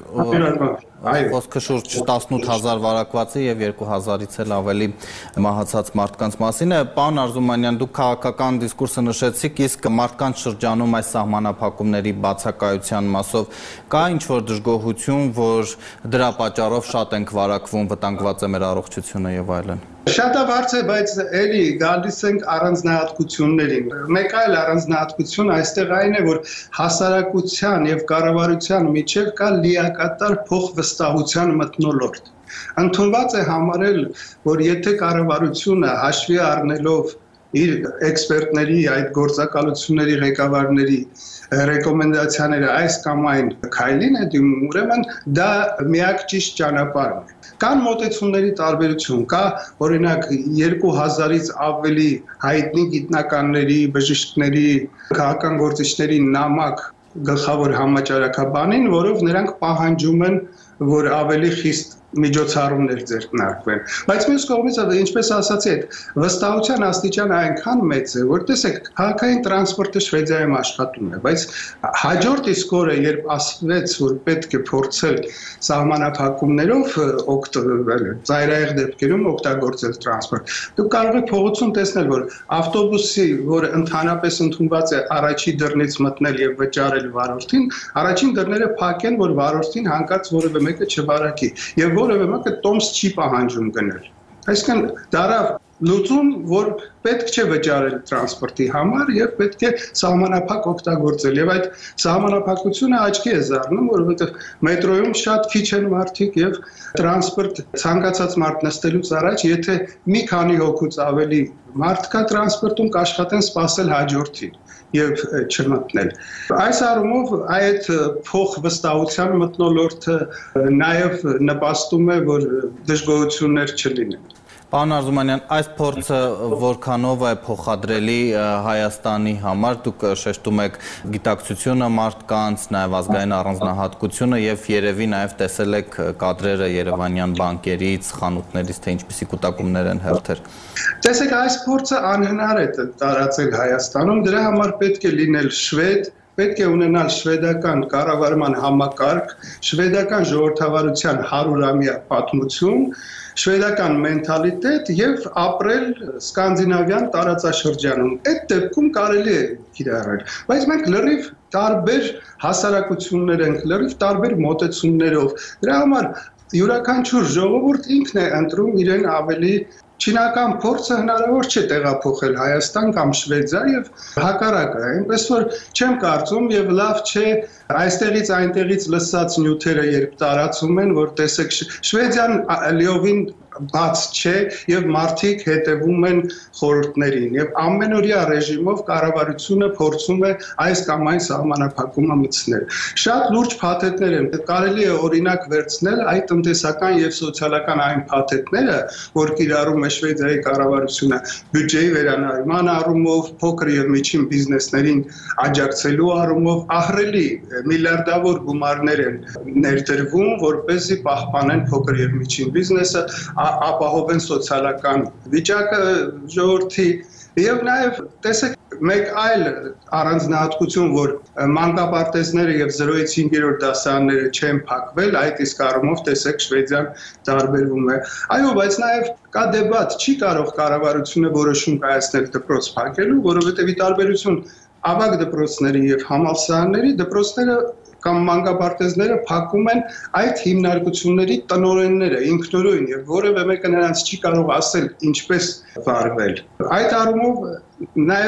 խոսքը շուրջ տասնութ հազար վարակվածի եւ երկու հազարից էլ ավելի մահացած մարդկանց մասին է։ Պարոն Արզումանյան, դուք քաղաքական դիսկուրսը նշեցիք, իսկ մարդկանց շրջանում այս սահմանափակումների բացակայության մասով կա ինչ-որ դժգոհություն, որ դրա պատճառով շատ ենք վարակվում, վտանգված է մեր առողջությունը եւ այլն։ Շատավարձ է, բայց էլի գալիս ենք առանձնահատկություններին։ Մեկ այլ առանձնահատկություն այստեղ այն է, որ հասարակության եւ կառավարության միջև կա լիակատար փոխվստահության մթնոլորտ։ Ընդունված է համարել, որ եթե կառավարությունը հաշվի առնելով իր էքսպերտների, այդ գործակալությունների ղեկավարների ռեկոմենդացիաները այս կամ այն քայլին է դիմում, ուրեմն դա միակ ճիշտ ճանապարհն է։ Կան մոտեցումների տարբերություն, կա օրինակ երկու հազարից ավելի հայտնի գիտնականների, բժիշկների, քաղաքական գործիչների նամակ գլխավոր համաճարակաբանին, որով նրանք պահանջում են, որ ավելի խիստ միջոցառումներ ձեռնարկվեն։ Բայց մյուս կողմից, ինչպես ասացի, այդ վստահության աստիճանը այնքան մեծ է, որ տեսեք, քաղաքային տրանսպորտը Շվեդիայում աշխատում է, բայց հաջորդ իսկ օրը, երբ ասվեց, որ պետք է փորձել սահմանափակումներով օգտվել, ծայրահեղ դեպքերում օգտագործել տրանսպորտ, դուք կարող եք փողոցում տեսնել, որ ավտոբուսի, որը ընդհանրապես ընդունված է առաջի դռնից մտնել եւ վճարել վարորդին, առաջին դռները փակ են, որ վարորդին հանկարծ որևէ մեկը չվարակի։ Եվ որևէ մեկը տոմս չի պահանջում գնել։ Այսինքն դարավ լուծում, որ պետք չէ վճարել տրանսպորտի համար եւ պետք է սահմանափակ օգտագործել։ Եվ այդ սահմանափակությունը աչքի է զարնում, որովհետեւ մետրոյում շատ քիչ են մարդիկ եւ տրանսպորտ ցանկացած մարդ նստելուց առաջ, եթե մի քանի հոգուց ավելի մարդ կա տրանսպորտում, կաշխատեն սպասել հաջորդին եւ չմտնել։ Այս առումով այդ փոխվստահության մթնոլորտը նաեւ նպաստում է, որ դժգոհություններ չլինեն։ Պարոն Արզումանյան, այս փորձը որքանով է փոխադրելի Հայաստանի համար, դուք շեշտում եք գիտակցությունը մարդկանց, նաև ազգային առանձնահատկությունը եւ երևի նաև տեսել եք կադրերը երևանյան բանկերից, խանութներից, թե ինչպիսի կուտակումներ են հերթեր։ Տեսեք, այս փորձը անհնար է տարածել Հայաստանում, դրա համար պետք է լինել շվեդ, պետք է ունենալ շվեդական կառավարման համակարգ, շվեդական ժողովրդավարության հարյուրամյա պատմություն, շվեդական մենթալիտետ եւ ապրել սկանդինավյան տարածաշրջանում։ Այդ դեպքում կարելի է կիրառել, բայց մենք լրիվ տարբեր հասարակություններ ենք, լրիվ տարբեր մոտեցումներով։ Դրա համար յուրաքանչյուր ժողովուրդ ինքն է ընտրում իրեն ավելի Չինական փորձը հնարավոր չէ տեղափոխել Հայաստան կամ Շվեդիա եւ հակառակը, այնպես որ չեմ կարծում եւ լավ չէ այստեղից այնտեղից լսած նյութերը երբ տարածում են, որ տեսեք Շվեդիան լիովին բաց չէ եւ մարդիկ հետևում են խորհուրդներին եւ ամենօրյա ռեժիմով կառավարությունը փորձում է այս կամ այն սահմանափակումը մտցնել։ Շատ լուրջ փաթեթներ են, կարելի է օրինակ վերցնել այդ տնտեսական եւ սոցիալական այն փաթեթները, որ կիրառում է Շվեդիայի կառավարությունը բյուջեի վերանայման առումով, փոքր եւ միջին բիզնեսներին աջակցելու առումով ահռելի միլիարդավոր գումարներ են ներդրվում, որպեսզի պահպանեն փոքր եւ միջին բիզնեսը, ապահովեն սոցիալական վիճակը ժողովրդի եւ նաեւ տեսեք մեկ այլ առանձնահատկություն, որ մանկապարտեզները եւ զրոյից հինգերորդ դասարանները չեն փակվել, այդ իսկ առումով տեսեք Շվեդիան տարբերվում է։ Այո, բայց նաեւ կա դեբատ, չի կարող կառավարությունը որոշում կայացնել դպրոց փակելու, որովհետեւ ի տարբերություն ավագ դպրոցների եւ համալսարանների դպրոցները կամ մանկապարտեզները փակում են այդ հիմնարկությունների տնօրենները ինքնուրույն եւ որևէ մեկը նրանց չի կարող ասել ինչպես վարվել։ Այդ առումով նաեւ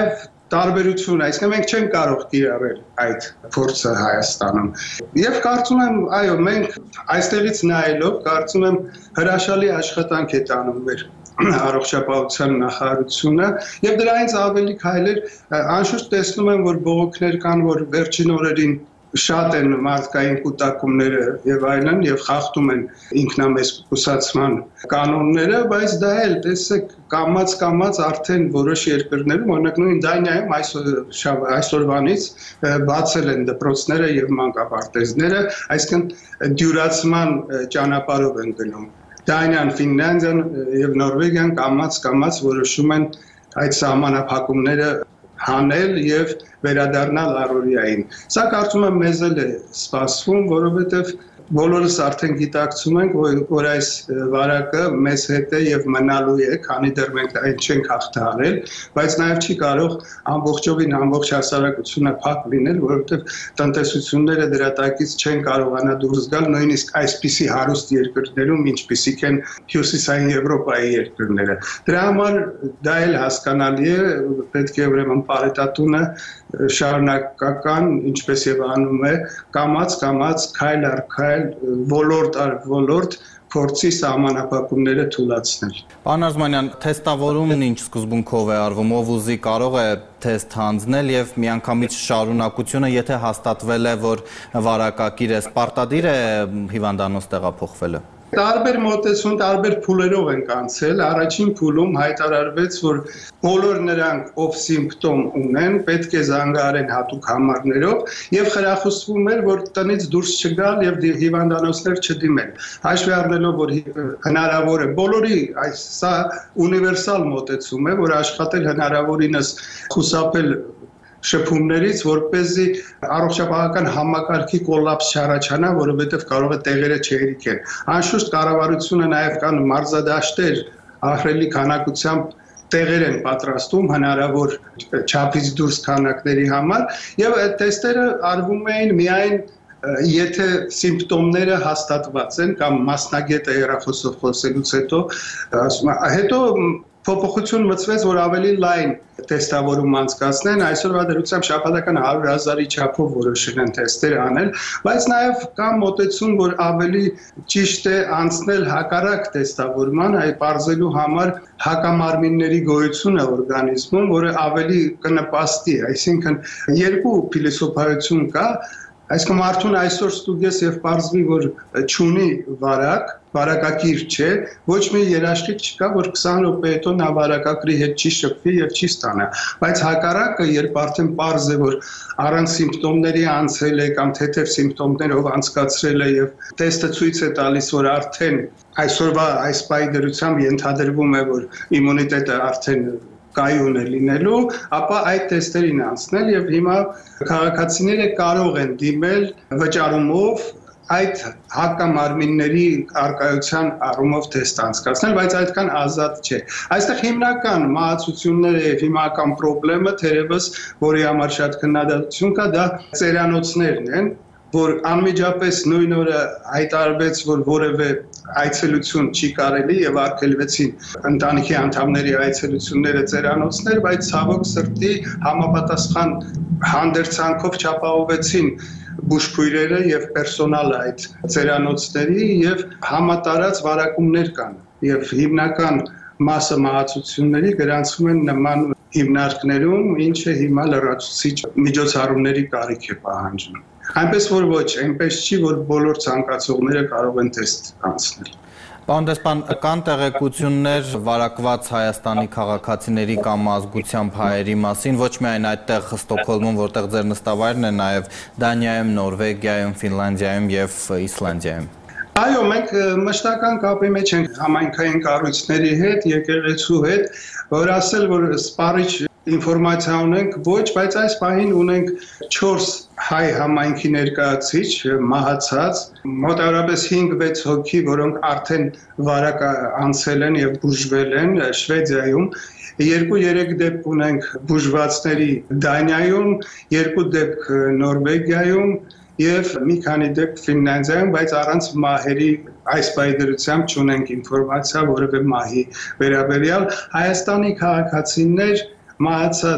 տարբերություն, այսինքն մենք չենք կարող կիրառել այդ փորձը Հայաստանում։ Եվ կարծում եմ, այո, մենք այստեղից նայելով կարծում եմ հրաշալի աշխատանք է տանում մեր առողջապահության նախարարությունը եւ դրանից ավելի քայլեր անշուշտ տեսնում եմ, որ բողոքներ կան, որ վերջին օրերին շատ են մարդկային կուտակումները եւ այլն եւ խախտում են ինքնամեզ կուսացման կանոնները, բայց դա էլ տեսեք կամած կամած արդեն որոշ երկրներում, օրինակ նույն Դանիայում այսօրվանից բացել են դպրոցները եւ մանկապարտեզները, այսինքն դյուրացման ճանապարհով են գնում։ Դանիան, Ֆինլանդիան եւ Նորվեգիան կամած կամած որոշում են այդ սահմանափակումները հանել եւ վերադառնալ առօրյային։ Սա կարծում եմ մեզ էլ է սպասվում, որովհետեւ բոլորս արդեն գիտակցում ենք, որ այս վարակը մեզ հետ է եւ մնալու է, քանի դեռ մենք այն չենք հաղթահարել, բայց նաեւ չի կարող ամբողջովին ամբողջ հասարակությունը փակ լինել, որովհետեւ տնտեսությունները դրա տակից չեն կարողանա դուրս գալ, նույնիսկ այսպիսի հարուստ երկրներում, ինչպիսիք են Հյուսիսային Եվրոպայի երկրները։ Դրա համար դա էլ հասկանալի է, պետք է ուրեմն պարետատունը շարունակական, ինչպես եւ անում է, կամած-կամած քայլ առ քայլ ոլորտ առ ոլորտ փորձի սահմանափակումները թույլատրել։ Պարոն Արզումանյան, թեստավորումն ինչ սկզբունքով է արվում, ով ուզի կարող է թեստ հանձնել եւ միանգամից շարունակությունը, եթե հաստատվել է, որ վարակակիր է, պարտադիր է հիվանդանոց տեղափոխվելը։ Տարբեր մոտեցում, տարբեր փուլերով ենք անցել։ Առաջին փուլում հայտարարվեց, որ բոլոր նրանք, ով սիմպտոմ ունեն, պետք է զանգահարեն հատուկ համարներով եւ խրախուսվում էր, որ տնից դուրս չգալ եւ հիվանդանոցներ չդիմեն։ Հաշվի առնելով, որ հնարավոր է բոլորի այս սա ունիվերսալ մոտեցում է, որ աշխատել հնարավորինս խուսափել շփումներից, որպեսզի առողջապահական համակարգի կոլապս չառաջանա, որովհետև կարող է տեղերը չհերիքեն։ Անշուշտ կառավարությունը նաև կան մարզադաշտեր ահռելի քանակությամբ տեղեր են պատրաստում հնարավոր չափից դուրս քանակների համար եւ այդ տեստերը արվում էին միայն եթե սիմպտոմները հաստատված են կամ մասնագետը հեռախոսով խոսելուց հետո հետո փոփոխություն մտցվեց, որ ավելի լայն տեստավորում անցկացնեն, այսօրվա դրությամբ շաբաթական հարյուր հազարի չափով որոշել են թեստեր անել, բայց նաև կա մոտեցում, որ ավելի ճիշտ է անցնել հակառակ տեստավորման, այ պարզելու համար հակամարմինների գոյությունը օրգանիզմում, որը ավելի կնպաստի, այսինքն երկու փիլիսոփայություն կա, այսինքն մարդուն այսօր ստուգես եւ պարզվի, որ չունի վարակ, վարակակիր չէ, ոչ մի երաշխիք չկա, որ քսան րոպե հետո նա վարակակրի հետ չի շփվի եւ չի ստանա, բայց հակառակը, երբ արդեն պարզ է, որ առանց սիմպտոմների անցել է կամ թեթև սիմպտոմներով անցկացրել է եւ տեստը ցույց է տալիս, որ արդեն այսօրվա այս պայդրությամբ ենթադրվում է, որ իմունիտետը արդեն կայուն է լինելու, ապա այդ տեստերին անցնել եւ հիմա քաղաքացիները կարող են դիմել վճարումով այդ հակամարմինների արկայության առումով թեստ անցկացնել, բայց այդքան ազատ չէ։ Այստեղ հիմնական մահացությունները եւ հիմնական խնդրումը թերևս, որի համար շատ քննադատություն կա, դա ծերանոցներն են, որ անմիջապես նույն օրը հայտարարվեց, որ որևէ այցելություն չի կարելի եւ արգելվեցին ընտանիքի անդամների այցելությունները ծերանոցներ, բայց ցավոք սրտի համապատասխան հանդերձանքով չապահովեցին բուժքույրերը եւ պերսոնալը այդ ծերանոցների եւ համատարած վարակումներ կան եւ հիմնական մասը մահացությունների գրանցվում են նման հիմնարկներում, ինչը հիմա լրացուցիչ միջոցառումների կարիք է պահանջում։ Այնպես որ ոչ, այնպես չի, որ բոլոր ցանկացողները կարող են թեստ անցնել։ Պարոն դեսպան, կան տեղեկություններ վարակված Հայաստանի քաղաքացիների կամ ազգությամբ հայերի մասին, ոչ միայն այդտեղ Ստոկհոլմում, որտեղ ձեր նստավայրն է, նաև Դանիայում, Նորվեգիայում, Ֆինլանդիայում եւ Իսլանդիայում։ Այո, մենք մշտական կապի մեջ ենք համայնքային կառույցների հետ, եկեղեցու հետ, որ ասել, որ սպառիչ ինֆորմացիա ունենք ոչ, բայց այս պահին ունենք չորս հայ համայնքի ներկայացիչ մահացած, մոտավորապես հինգ-վեց հոգի, որոնք արդեն վարակ անցել են եւ բուժվել են Շվեդիայում, երկու-երեք դեպք ունենք բուժվածների Դանիայում, երկու դեպք Նորվեգիայում եւ մի քանի դեպք Ֆինլանդիայում, բայց առանց մահերի այս պայդրությամբ չունենք ինֆորմացիա որևէ մահի վերաբերյալ։ Հայաստանի քաղաքացիներ մահացած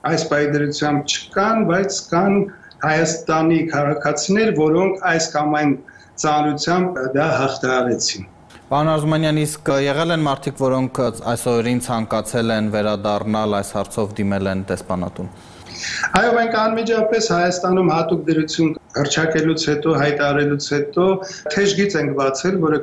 այս բայդրությամբ չկան, բայց կան Հայաստանի քաղաքացիներ, որոնք այս կամ այն ծանրությամբ դա հաղթահարեցին։ Պարոն Արզումանյան, իսկ եղել են մարդիկ, որոնք այսօրին ցանկացել են վերադառնալ այս հարցով դիմել են դեսպանատուն։ Այո, մենք անմիջապես Հայաստանում հատուկ դրություն հռչակելուց հետո, հայտարարելուց հետո թեժգիծ ենք բացել, որը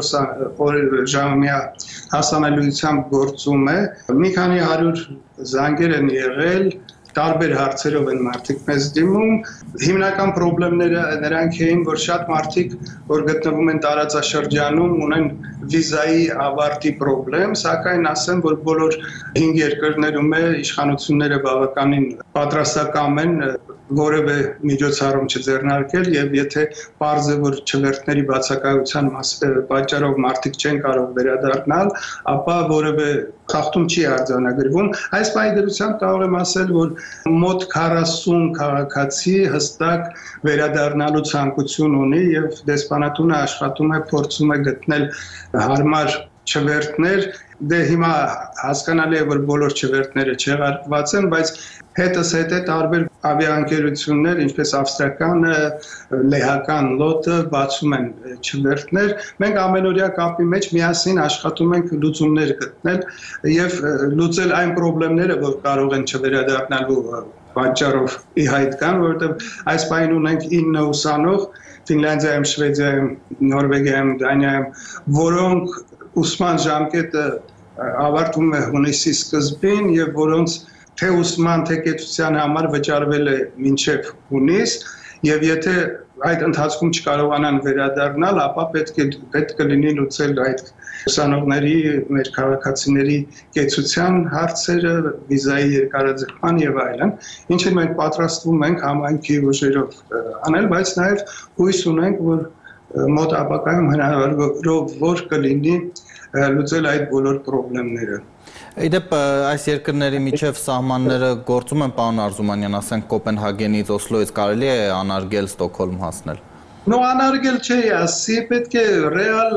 քսանչորս ժամյա հասանելիությամբ գործում է։ Մի քանի հարյուր զանգեր են եղել, տարբեր հարցերով են մարդիկ մեզ դիմում։ Հիմնական խնդիրները նրանք էին, որ շատ մարդիկ, որ գտնվում են տարածաշրջանում, ունեն վիզայի ավարտի խնդրեմ, սակայն ասեմ, որ բոլոր հինգ երկրներում է իշխանությունները բավականին պատրաստակամ են որևէ միջոցառում չձեռնարկել եւ եթե պարզ է որ չվերթների բացակայության պատճառով մարդիկ չեն կարող վերադառնալ, ապա որևէ խախտում չի արձանագրվում։ Այս պայմանությամբ կարող եմ ասել, որ մոտ քառասուն քաղաքացի հստակ վերադառնալու ցանկություն ունի եւ դեսպանատունը աշխատում է, փորձում է գտնել հարմար չվերթներ։ Դե հիմա հասկանալի է, որ բոլոր չվերթները չեղարկված են, բայց հետս հետ է տարբեր ավիաընկերություններ, ինչպես ավստրիականը, լեհական լոտը բացում են չվերթներ։ Մենք ամենօրյա կապի մեջ միասին աշխատում ենք լուծումներ գտնել եւ լուծել այն խնդիրները, որ կարող են չվերադառնալու պատճառով ի հայտ կան, որովհետեւ այս պայն ունենք ինը ուսանող Ֆինլանդիայում, Շվեդիայում, Նորվեգիայում, Դանիայում, որոնք ուսման ժամկետը ավարտվում է հունիսի սկզբին եւ որոնց թե ուսման թե կեցության համար վճարվել է մինչև հունիս եւ եթե այդ ընթացքում չկարողանան վերադառնալ, ապա պետք է պետք կլինի լուծել այդ ուսանողների, մեր քաղաքացիների կեցության հարցերը, վիզայի երկարաձգման եւ այլն, ինչին մենք պատրաստվում ենք համայնքի ուժերով անել, բայց նաեւ հույս ունենք, որ մոտ ապագայում հնարավոր որ կլինի լուծել այդ բոլոր խնդիրները։ Իդեպ այս երկրների միջև սահմանները գործում են, պարոն Արզումանյան, ասենք Կոպենհագենից, Օսլոից կարելի է անարգել Ստոկհոլմ հասնել։ Նո անարգել չէ, ասի պետք է ռեալ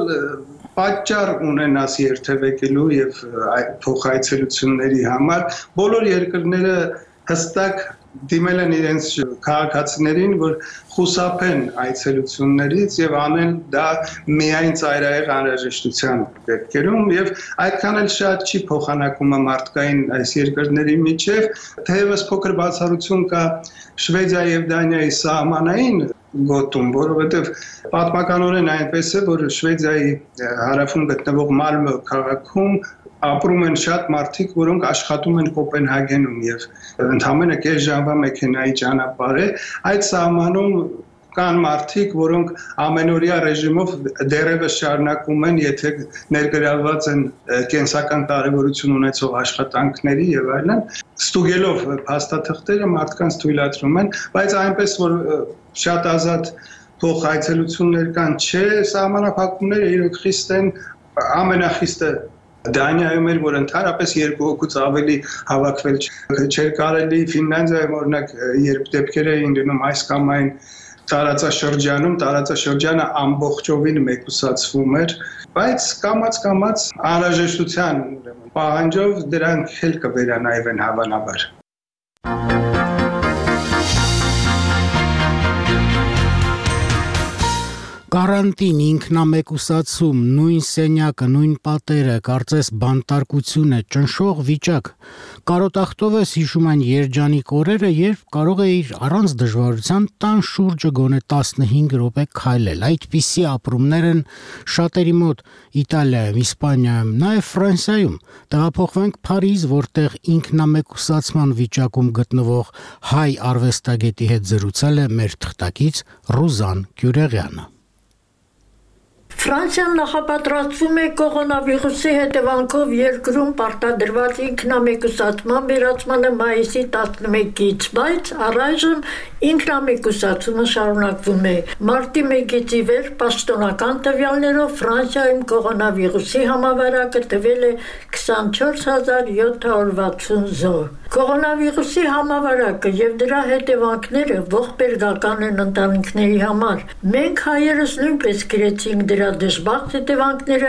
պատճառ ունենաս երթևեկելու եւ փոխայցելությունների համար։ Բոլոր երկրները հստակ դիմել են իրենց քաղաքացիներին, որ խուսափեն այցելություններից եւ անեն դա միայն ծայրահեղ անհրաժեշտության դեպքերում եւ այդքան էլ շատ չի փոխանակումը մարդկային այս երկրների միջև, թեևս փոքր բացառություն կա Շվեդիայի եւ Դանիայի սահմանային գոտում, որովհետեւ պատմականորեն այնպես է, որ Շվեդիայի հարավում գտնվող Մալմö քաղաքում ապրում են շատ մարդիկ, որոնք աշխատում են Կոպենհագենում եւ ընդամենը կես ժամվա մեքենայի ճանապարհ է, այդ սահմանում կան մարդիկ, որոնք ամենօրյա ռեժիմով դեռևս շարունակում են, եթե ներգրավված են կենսական կարևորություն ունեցող աշխատանքների եւ այլն, ստուգելով փաստաթղթերը մարդկանց թույլատրում են, բայց այնպես որ շատ ազատ փոխայցելություններ կան, չէ, սահմանափակումները իրոք խիստ են, ամենախիստը Դանիայում էր, որ ընդհանրապես երկու հոգուց ավելի հավաքվել չէր կարելի, Ֆինլանդիայում օրինակ երբ դեպքեր էին լինում այս կամ այն տարածաշրջանում, տարածաշրջանը ամբողջովին մեկուսացվում էր, բայց կամաց-կամաց անհրաժեշտության պահանջով դրանք էլ կվերանայվեն հավանաբար։ Կարանտին, ինքնամեկուսացում, նույն սենյակը, նույն պատերը, կարծես բանտարկություն է, ճնշող վիճակ։ Կարոտախտով ես հիշում այն երջանիկ օրերը, երբ կարող էիր առանց դժվարության տան շուրջը գոնե տասնհինգ րոպե քայլել։ Այդպիսի ապրումներ են շատերի մոտ Իտալիայում, Իսպանիայում, նաև Ֆրանսիայում։ Տեղափոխվենք Փարիզ, որտեղ ինքնամեկուսացման վիճակում գտնվող հայ արվեստագետի հետ զրուցել է մեր թղթակից Ռուզան Գյուրեղյանը։ Ֆրանսիան նախապատրաստվում է կորոնավիրուսի հետևանքով երկրում պարտադրված ինքնամեկուսացման վերացմանը մայիսի տասնմեկից, բայց առայժմ ինքնամեկուսացումը շարունակվում է։ Մարտի մեկից ի վեր պաշտոնական տվյալներով Ֆրանսիայում կորոնավիրուսի համավարակը տվել է քսանչորս հազար յոթ հարյուր վաթսուն զոհ։ Կորոնավիրուսի համավարակը եւ դրա հետևանքները ողբերգական են ընտանիքների համար։ Մենք հայերս նույնպես գրեցինք դրա դժբախտ հետևանքները,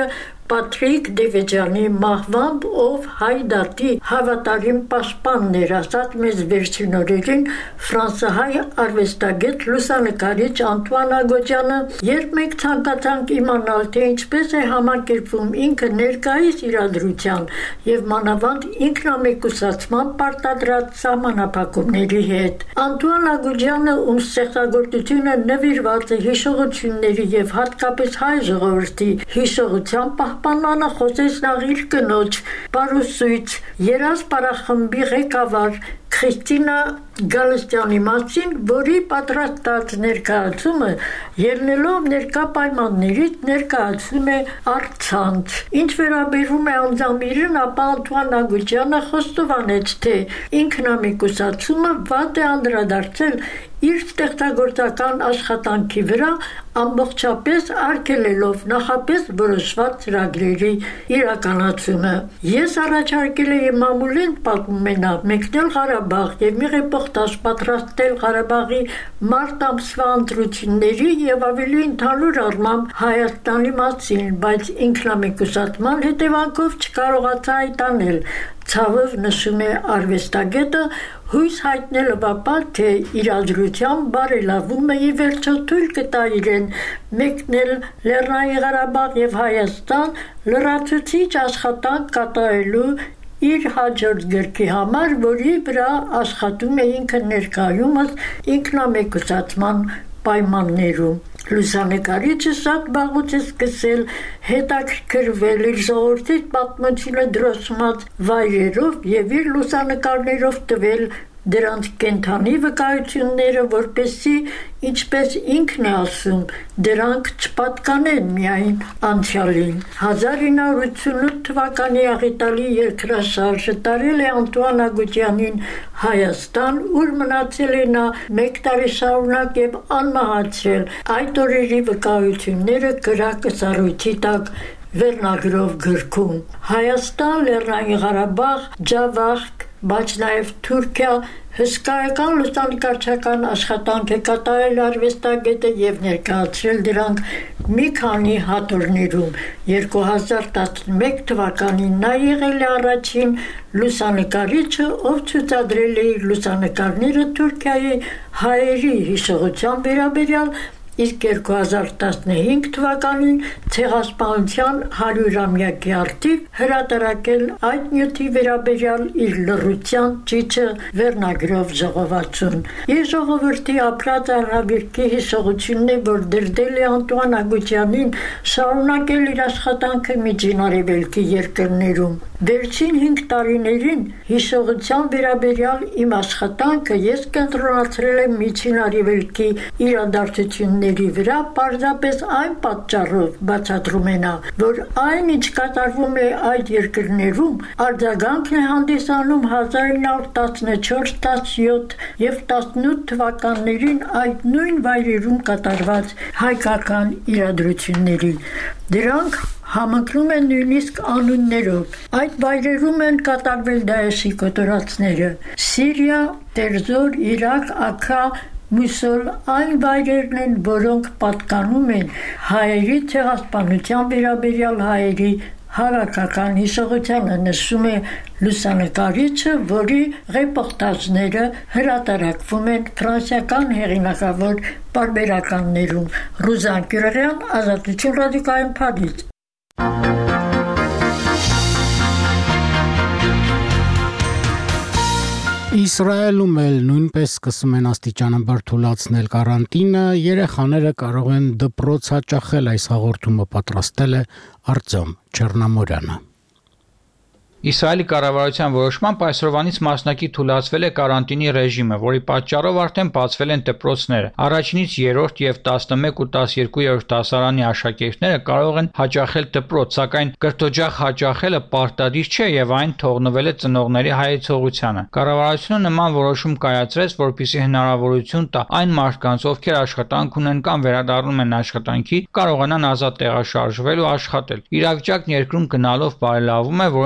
Պատրիկ Դևեջյանի մահվամբ, ով հայ դատի հավատարիմ պաշտպանն էր, ասաց մեզ վերջին օրերին ֆրանսահայ արվեստագետ լուսանկարիչ Անտուան Ագոջյանը, երբ մենք ցանկացանք իմանալ, թե ինչպես է համակերպվում ինքը ներկայիս իրադրության եւ մանավանդ ինքնամեկուսացման պարտադրած սահմանափակումների հետ։ Անտուան Ագոջյանը, ում ստեղծագործությունը նվիրված է հիշողությունների եւ հատկապես հայ ժողովրդի հիշողության պահպանմանը, խոսեց նախ իր կնոջ Պարուսույց երազ պարախմբի ղեկավար Քրիստինա Գալստյանի մասին, որի պատրաստած ներկայացումը ելնելով ներկա պայմաններից ներկայացում է առցանց։ Ինչ վերաբերում է անձամիրին, ապա Անտուան Ագոջյանը խոստովանեց, թե ինքնամեկուսացումը վատ է անդրադարձել իր ստեղծագործական աշխատանքի վրա, ամբողջապես արգելելով նախապես որոշված ծրագրերի իրականացումը։ Ես առաջարկել եմ մամուլին, պատմում է նա, մեկնել Ղարաբաղ եւ մի ռեպորտաժ պատրաստել Ղարաբաղի մարտ ամսվա ընտրությունների եւ ավելի ընդհանուր առմամբ Հայաստանի մասին, բայց ինքնամեկուսացման հետևանքով չկարողացա այդ անել։ Ցավով նշում է արվեստագետը, հույս հայտնելով ապա, թե իրադրության բարելավումը ի վերջո թույլ կտա իրեն մեկնել Լեռնային Ղարաբաղ եւ Հայաստան լրացուցիչ աշխատանք կատարելու իր հաջորդ գրքի համար, որի վրա աշխատում է ինքը ներկայումս ինքնամեկուսացման պայմաններում։ Լուսանկարիչը շատ վաղուց է սկսել հետաքրքրվել իր ժողովրդի պատմությունը դրոշմած վայրերով եւ իր լուսանկարներով տվել դրանց կենթանի վկայությունները, որպեսզի, ինչպես ինքն է ասում, դրանք չպատկանեն միայն անցյալին։ հազար ինը հարյուր ութսունութ թվականի աղետալի երկրաշարժը տարել է Անտուան Ագոջյանին Հայաստան, ուր մնացել է նա մեկ տարի շարունակ եւ անմահացրել։ Այդ օրերի վկայությունները կրակը սառույցի տակ վերնագրով գրքում։ Հայաստան, Լեռնային Ղարաբաղ, Ջավախք, բայց նաև Թուրքիա հսկայական լուսանկարչական աշխատանք է կատարել արվեստագետը եւ ներկայացրել դրանք մի քանի հատորներում։ երկու հազար տասնմեկ թվականին նա եղել է առաջին լուսանկարիչը, ով ցուցադրել է իր լուսանկարները Թուրքիայի հայերի հիշողության վերաբերյալ, իսկ երկու հազար տասնհինգ թվականին ցեղասպանության հարյուրամյակի առթիվ հրատարակել այդ նյութի վերաբերյալ իր լռության ճիչը վերնագրով ժողովածուն։ Իր ժողովրդի ապրած արհավիրքի հիշողությունն է, որ դրդել է Անտուան Ագոջյանին շարունակել իր աշխատանքը Միջին Արևելքի երկրներում։ Վերջին հինգ տարիներին հիշողության վերաբերյալ իմ աշխատանքը ես կենտրոնացրել եմ Միջին Արևելքի իրադարձությունների վրա, պարզապես այն պատճառով, բացատրում է նա, որ այն, ինչ կատարվում է այդ երկրներում, արձագանքն է հանդիսանում հազար ինը հարյուր տասնչորս տասնյոթ եւ տասնութ թվականներին այդ նույն վայրերում կատարված հայկական իրադրությունների։ Դրանք համընկնում են նույնիսկ անուններով։ Այդ վայրերում են կատարվել Դաեշի կոտորածները։ Սիրիա, Տերզոր, Իրաք, Աքա, Մուսոլ այն վայրերն են, որոնք պատկանում են հայերի ցեղասպանության վերաբերյալ հայերի հավաքական հիշողությանը, նշում է լուսանկարիչը, որի ռեպորտաժները հրատարակվում են ֆրանսիական հեղինակավոր պարբերականներում։ Ռուզան Կյուրեղյան, Ազատություն ռադիկայում, Փարիզ։ Իսրայելում էլ նույնպես սկսում են աստիճանաբար թուլացնել կարանտինը, երեխաները կարող են դպրոց հաճախել, այս հաղորդումը պատրաստել է Արտյոմ Չեռնամորյանը։ Իսրայելի կառավարության որոշմամբ այսօրվանից մասնակի թուլացվել է կարանտինի ռեժիմը, որի պատճառով արդեն բացվել են դպրոցները։ Առաջինից երրորդ եւ տասնմեկ ու տասներկուերորդ դասարանի աշակերտները կարող են հաճախել դպրոց, սակայն կրթօջախ հաճախելը պարտադիր չէ եւ այն թողնվել է ծնողների հայեցողությանը։ Կառավարությունը նման որոշում կայացրեց, որպեսզի հնարավորություն տա այն մարդկանց, ովքեր աշխատանք ունեն կամ վերադառնում են աշխատանքի, կարողանան ազատ տեղաշարժվել ու աշխատել։ Իրավիճակն երկրում գնալով բարելավում է, որին անկասկած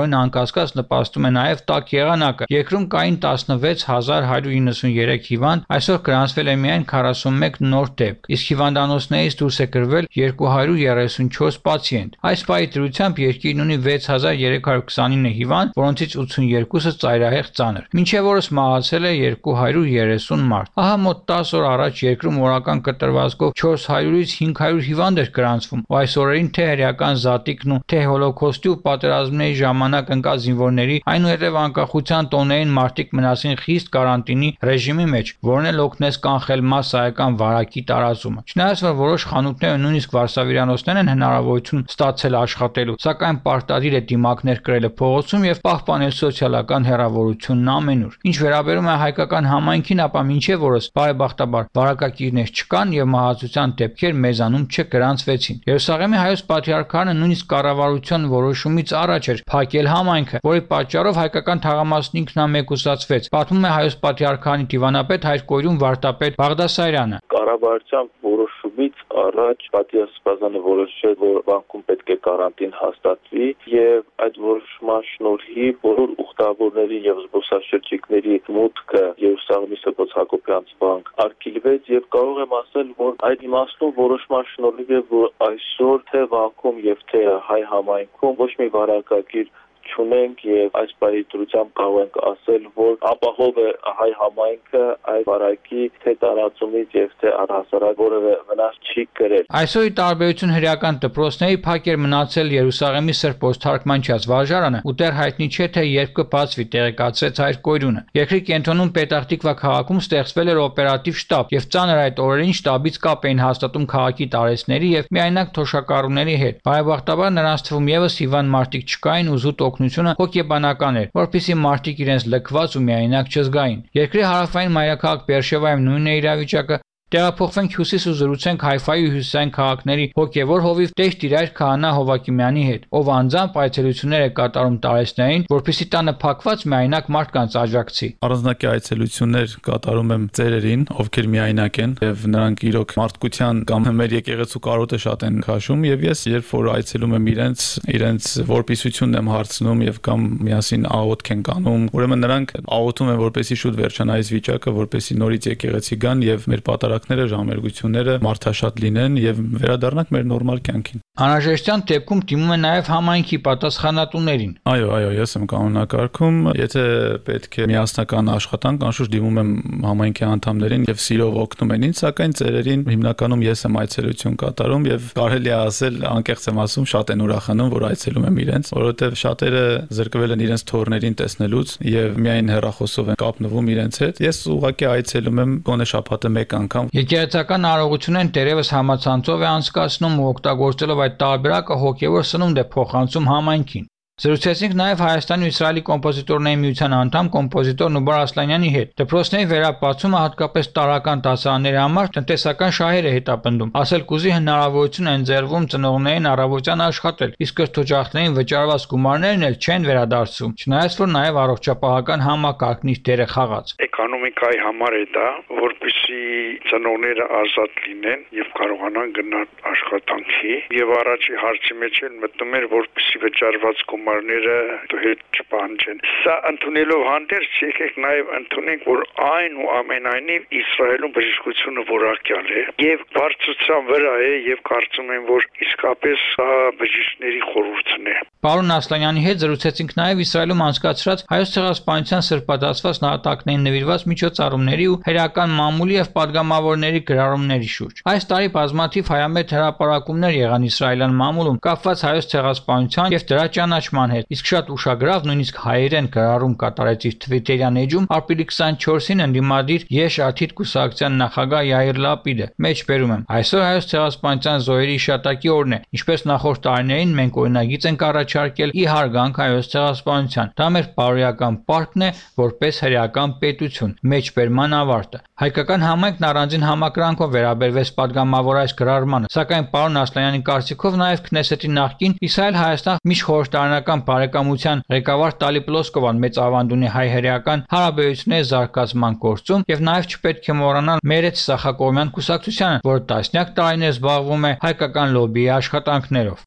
կասկած նպաստում է նաև տաք եղանակը։ Երկրում կային տասնվեց հազար հարյուր իննսուններեք հիվանդ, այսօր գրանցվել է միայն քառասունմեկ նոր դեպք, իսկ հիվանդանոցներից դուրս է գրվել երկու հարյուր երեսունչորս պացիենտ։ Այս պահի դրությամբ երկիրն ունի վեց հազար երեք հարյուր քսանինը հիվանդ, որոնցից ութսունյոթը ծայրահեղ ծանր։ Մինչև օրս մահացել է երկու հարյուր երեսուն մարդ։ Ահա մոտ տասը օր առաջ երկրում օրական կտրվածքով չորս հարյուրից հինգ հարյուր հիվանդ էր գրանցվում, ու այս օրերին թե հերյական զատիկն ու թե հոլոքոստի ու պատերազմների ժամանակ ընկած զինվորների, այնուհետև անկախության տոներին մարդիկ մնացին խիստ կարանտինի ռեժիմի մեջ, որն էլ օգնեց կանխել մասսայական վարակի տարածումը։ Չնայած որ որոշ խանութներ ու նույնիսկ վարսավիրանոցներ են հնարավորություն ստացել աշխատելու, սակայն պարտադիր է դիմակներ կրելը փողոցում եւ պահպանել սոցիալական հեռավորությունն ամենուր։ Ինչ վերաբերում է հայկական համայնքին, ապա մինչև օրս բարեբախտաբար վարակակիրներ չկան եւ մահացության դեպքեր մեզանում չգրանցվեցին։ Երուսաղեմի հայոց պատրիարքարը նույնիսկ կառավարության որոշումից առաջ էր փակել համայնքը, որի պատճառով հայկական թաղամասն ինքնամեկուսացվեց, պատմում է հայոց պատրիարքարի դիվանապետ Հայր Կոյրուն վարդապետ Բաղդասարյանը։ Կառավարության որոշումից առաջ պատիասպազանը որոշել, որ բանկում պետք է կարանտին հաստատվի եւ այդ որոշման շնորհիվ բոլոր ուխտավորների եւ զբոսաշրջիկների մուտքը Երուսաղեմի Սրբոց Հակոբյանց բանկ արգելվեց եւ կարող եմ ասել, որ այդ իմաստով որոշման շնորհիվ է, որ այսօր թե բանկում եւ թե հայ համայնքում ոչ մի վարակագիր չունենք եւ այս պահի դրությամբ կարող ենք ասել, որ ապահով է հայ համայնքը այդ վարակի թե տարածումից եւ թե առհասարակ որևէ վնաս չի կրել։ Այսօր ի տարբերություն հրեական դպրոցների փակ էր մնացել Երուսաղեմի Սրբոց Թարգմանչած վարժարանը, ու դեռ հայտնի չէ թե երբ կբացվի, տեղեկացրեց Հայր Կոյրունը։ Երկրի կենտրոնում Պետախտիկվա քաղաքում ստեղծվել էր օպերատիվ շտաբ եւ ծանր այդ օրերին շտաբից կապ էին հաստատում քաղաքի տարեցների եւ միայնակ թոշակառուների հետ։ Բարեբախտաբար նրանց թվում եւս հիվանդ մարդիկ չկային ու զուտ օգնությունը հոգեբանական էր, որպեսզի մարդիկ իրենց լքված ու միայնակ չզգային։ Երկրի հարավային մայրաքաղաք Բերշևայում նույնն է իրավիճակը։ Տեղափոխվենք հյուսիս ու զրուցենք Հայֆայի ու հյուսիսային քաղաքների հոգևոր հովիվ Տեր-Տիրայր քահանա Հովակիմյանի հետ, ով անձամբ այցելություններ է կատարում տարեցներին, որպեսզի տանը փակված միայնակ մարդկանց աջակցի։ Առանձնակի այցելություններ կատարում եմ ծերերին, ովքեր միայնակ են եւ նրանք իրոք մարդկության կամ մեր եկեղեցու կարոտը շատ են քաշում եւ ես երբ որ այցելում եմ իրենց, իրենց որպիսությունն եմ հարցնում եւ կամ միասին աղոթք են կանում, ուրեմն նրանք աղոթում են, որպեսզի շուտ վերջանա այս վիճակը, որպեսզի նորից եկեղեցի գան եւ մեր պատարակները, ժամերգությունները մարդաշատ լինեն եւ վերադառնանք մեր նորմալ կյանքին։ Անհրաժեշտության դեպքում դիմում է նաև համայնքի պատասխանատուներին։ Այո, այո, ես եմ կանոնակարգում, եթե պետք է միասնական աշխատանք, անշուշտ դիմում եմ համայնքի անդամներին եւ սիրով օգնում են ինձ, սակայն ծերերին հիմնականում ես եմ այցելություն կատարում եւ կարելի է ասել, անկեղծ եմ ասում, շատ են ուրախանում, որ այցելում եմ իրենց, որովհետեւ շատերը զրկվել են իրենց թորներին տեսնելուց եւ միայն հեռախոսով են կապնվում իրենց հետ։ Ես ուղղակի այցելում եմ գոնե շաբաթը մեկ անգամ։ Եկեղեցական արարողությունն դերևս համացանցով է անցկացնում ու օգտագործելով այդ տարբերակը հոգևոր սնունդ է փոխանցում համայնքին։ Զրուցեցինք նաև Հայաստանի ու Իսրայելի կոմպոզիտորների միության անդամ կոմպոզիտոր Նուբար Ասլանյանի հետ։ Դպրոցների վերապացումը հատկապես տարրական դասարանների համար տնտեսական շահեր է հետապնդում։ Ասել կուզի հնարավորություն են ձեռվում ծնողներին առավոտյան աշխատել, իսկ կրթօջախներին վճարված գումարներն էլ չեն վերադարձում, չնայած որ նաև առողջապահական համակարգն իր դերը խաղաց։ Էկոնոմիկայի համար է դա, որպեսզի ծնողները ազատ լինեն եւ կարողանան գնալ աշխատանքի, եւ առաջի հարցի մեջ էլ մտնում էր, որպեսզի վճարված գումարները հետ չպահանջեն։ Սա ընդունելով հանդերձ եկեք նաև ընդունենք, որ այն ու ամենայնիվ Իսրայելում բժշկությունը որակյալ է եւ բարձրության վրա է եւ կարծում եմ, որ իսկապես սա բժիշկների խորհուրդն է։ Պարոն Ասլանյանի հետ զրուցեցինք նաև Իսրայելում անցկացրած Հայոց ցեղասպանության սրբադասված նահատակներին նվիրված միջոցառումների ու հերական մամուլի եւ падգամավորների գրառումների շուրջ։ Այս տարի բազմաթիվ հայամետ հրապարակումներ եղան իսրայելյան մամուլում կապված Հայոց ցեղասպանության եւ դրա ճանաչման հետ, իսկ շատ ուշագրավ նույնիսկ հայերեն գրառում կատարեց իր Թվիտերյան էջում ապրիլի քսանչորսին ընդդիմադիր Եշ Աթիդ կուսակցության նախագահ Յայիր Լապիդը։ Մեջբերում եմ, այսօր Հայոց ցեղասպանության զոհերի հիշատակի օրն է, ինչպես նախորդ տարիներին մենք օրինագիծ ենք առաջարկել ի հարգանք Հայոց ցեղասպանության։ Դա մեր բարոյական պարտքն է որպես հրեական պետություն։ Մեջբերման ավարտը։ Հայկական համայնքն առանձին համակրանքով վերաբերվեց падգամավոր այս գրառմանը, սակայն պարոն Ասլանյանի կարծիքով նաև Քնեսետի նախկին Իսրայել-Հայաստան միջխորհրդարանական բարեկամության ղեկավար Տալի Պլոսկովան մեծ ավանդ ունի հայ-հրեական հարաբերությունների զարգացման գործում եւ նաև չպետք է մոռանալ Մերեթ Սախակոմյան կուսակցությանը, որը տասնյակ տարիներ զբաղվում է հայկական լոբիի աշխատանքներով։ Դուք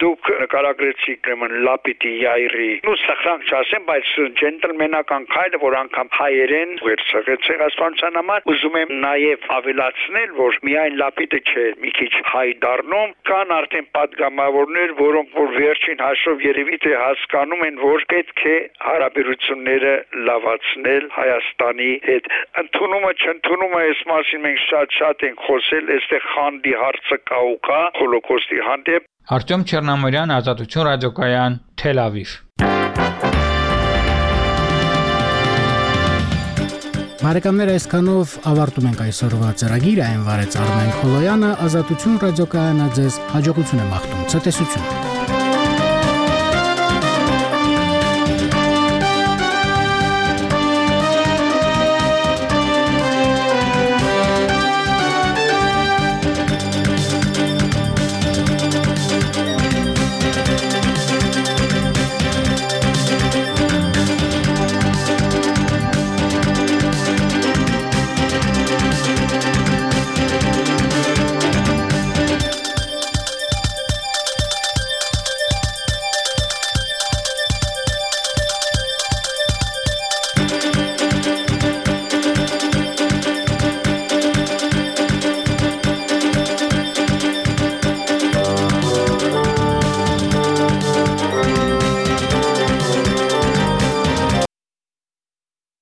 նկարագրեցի ուրեմն Լապիտի Յայրի ու սխրանք չասեմ, բայց ջենտլմենական քայլը, որ անգամ հայերեն վերցրեց ցեղասպանության համար, ուզում եմ նաև ավելացնել, որ միայն Լապիտը չէ, մի քիչ հայ դառնում, կան արդեն падգամավորներ, որոնք որ վերջին հաշվով երևի թե հասկանում են, որ պետք է հարաբերությունները լավացնել Հայաստանի հետ։ Ընդունումը չընդունումը այս մասին մենք շատ-շատ ենք խոսել, այստեղ խանդի հարցը կա ու կա հոլոկոստի հանդեպ։ Արտյոմ Չեռնամորյան, Ազատություն ռադիոկայան, Թել Ավիվ։ Բարեկամներ, այսքանով ավարտում ենք այսօրվա ծրագիրը, այն վարեց Արմեն Խոլոյանը, Ազատություն ռադիոկայանը ձեզ հաջողություն է մաղթում, ցտեսություն։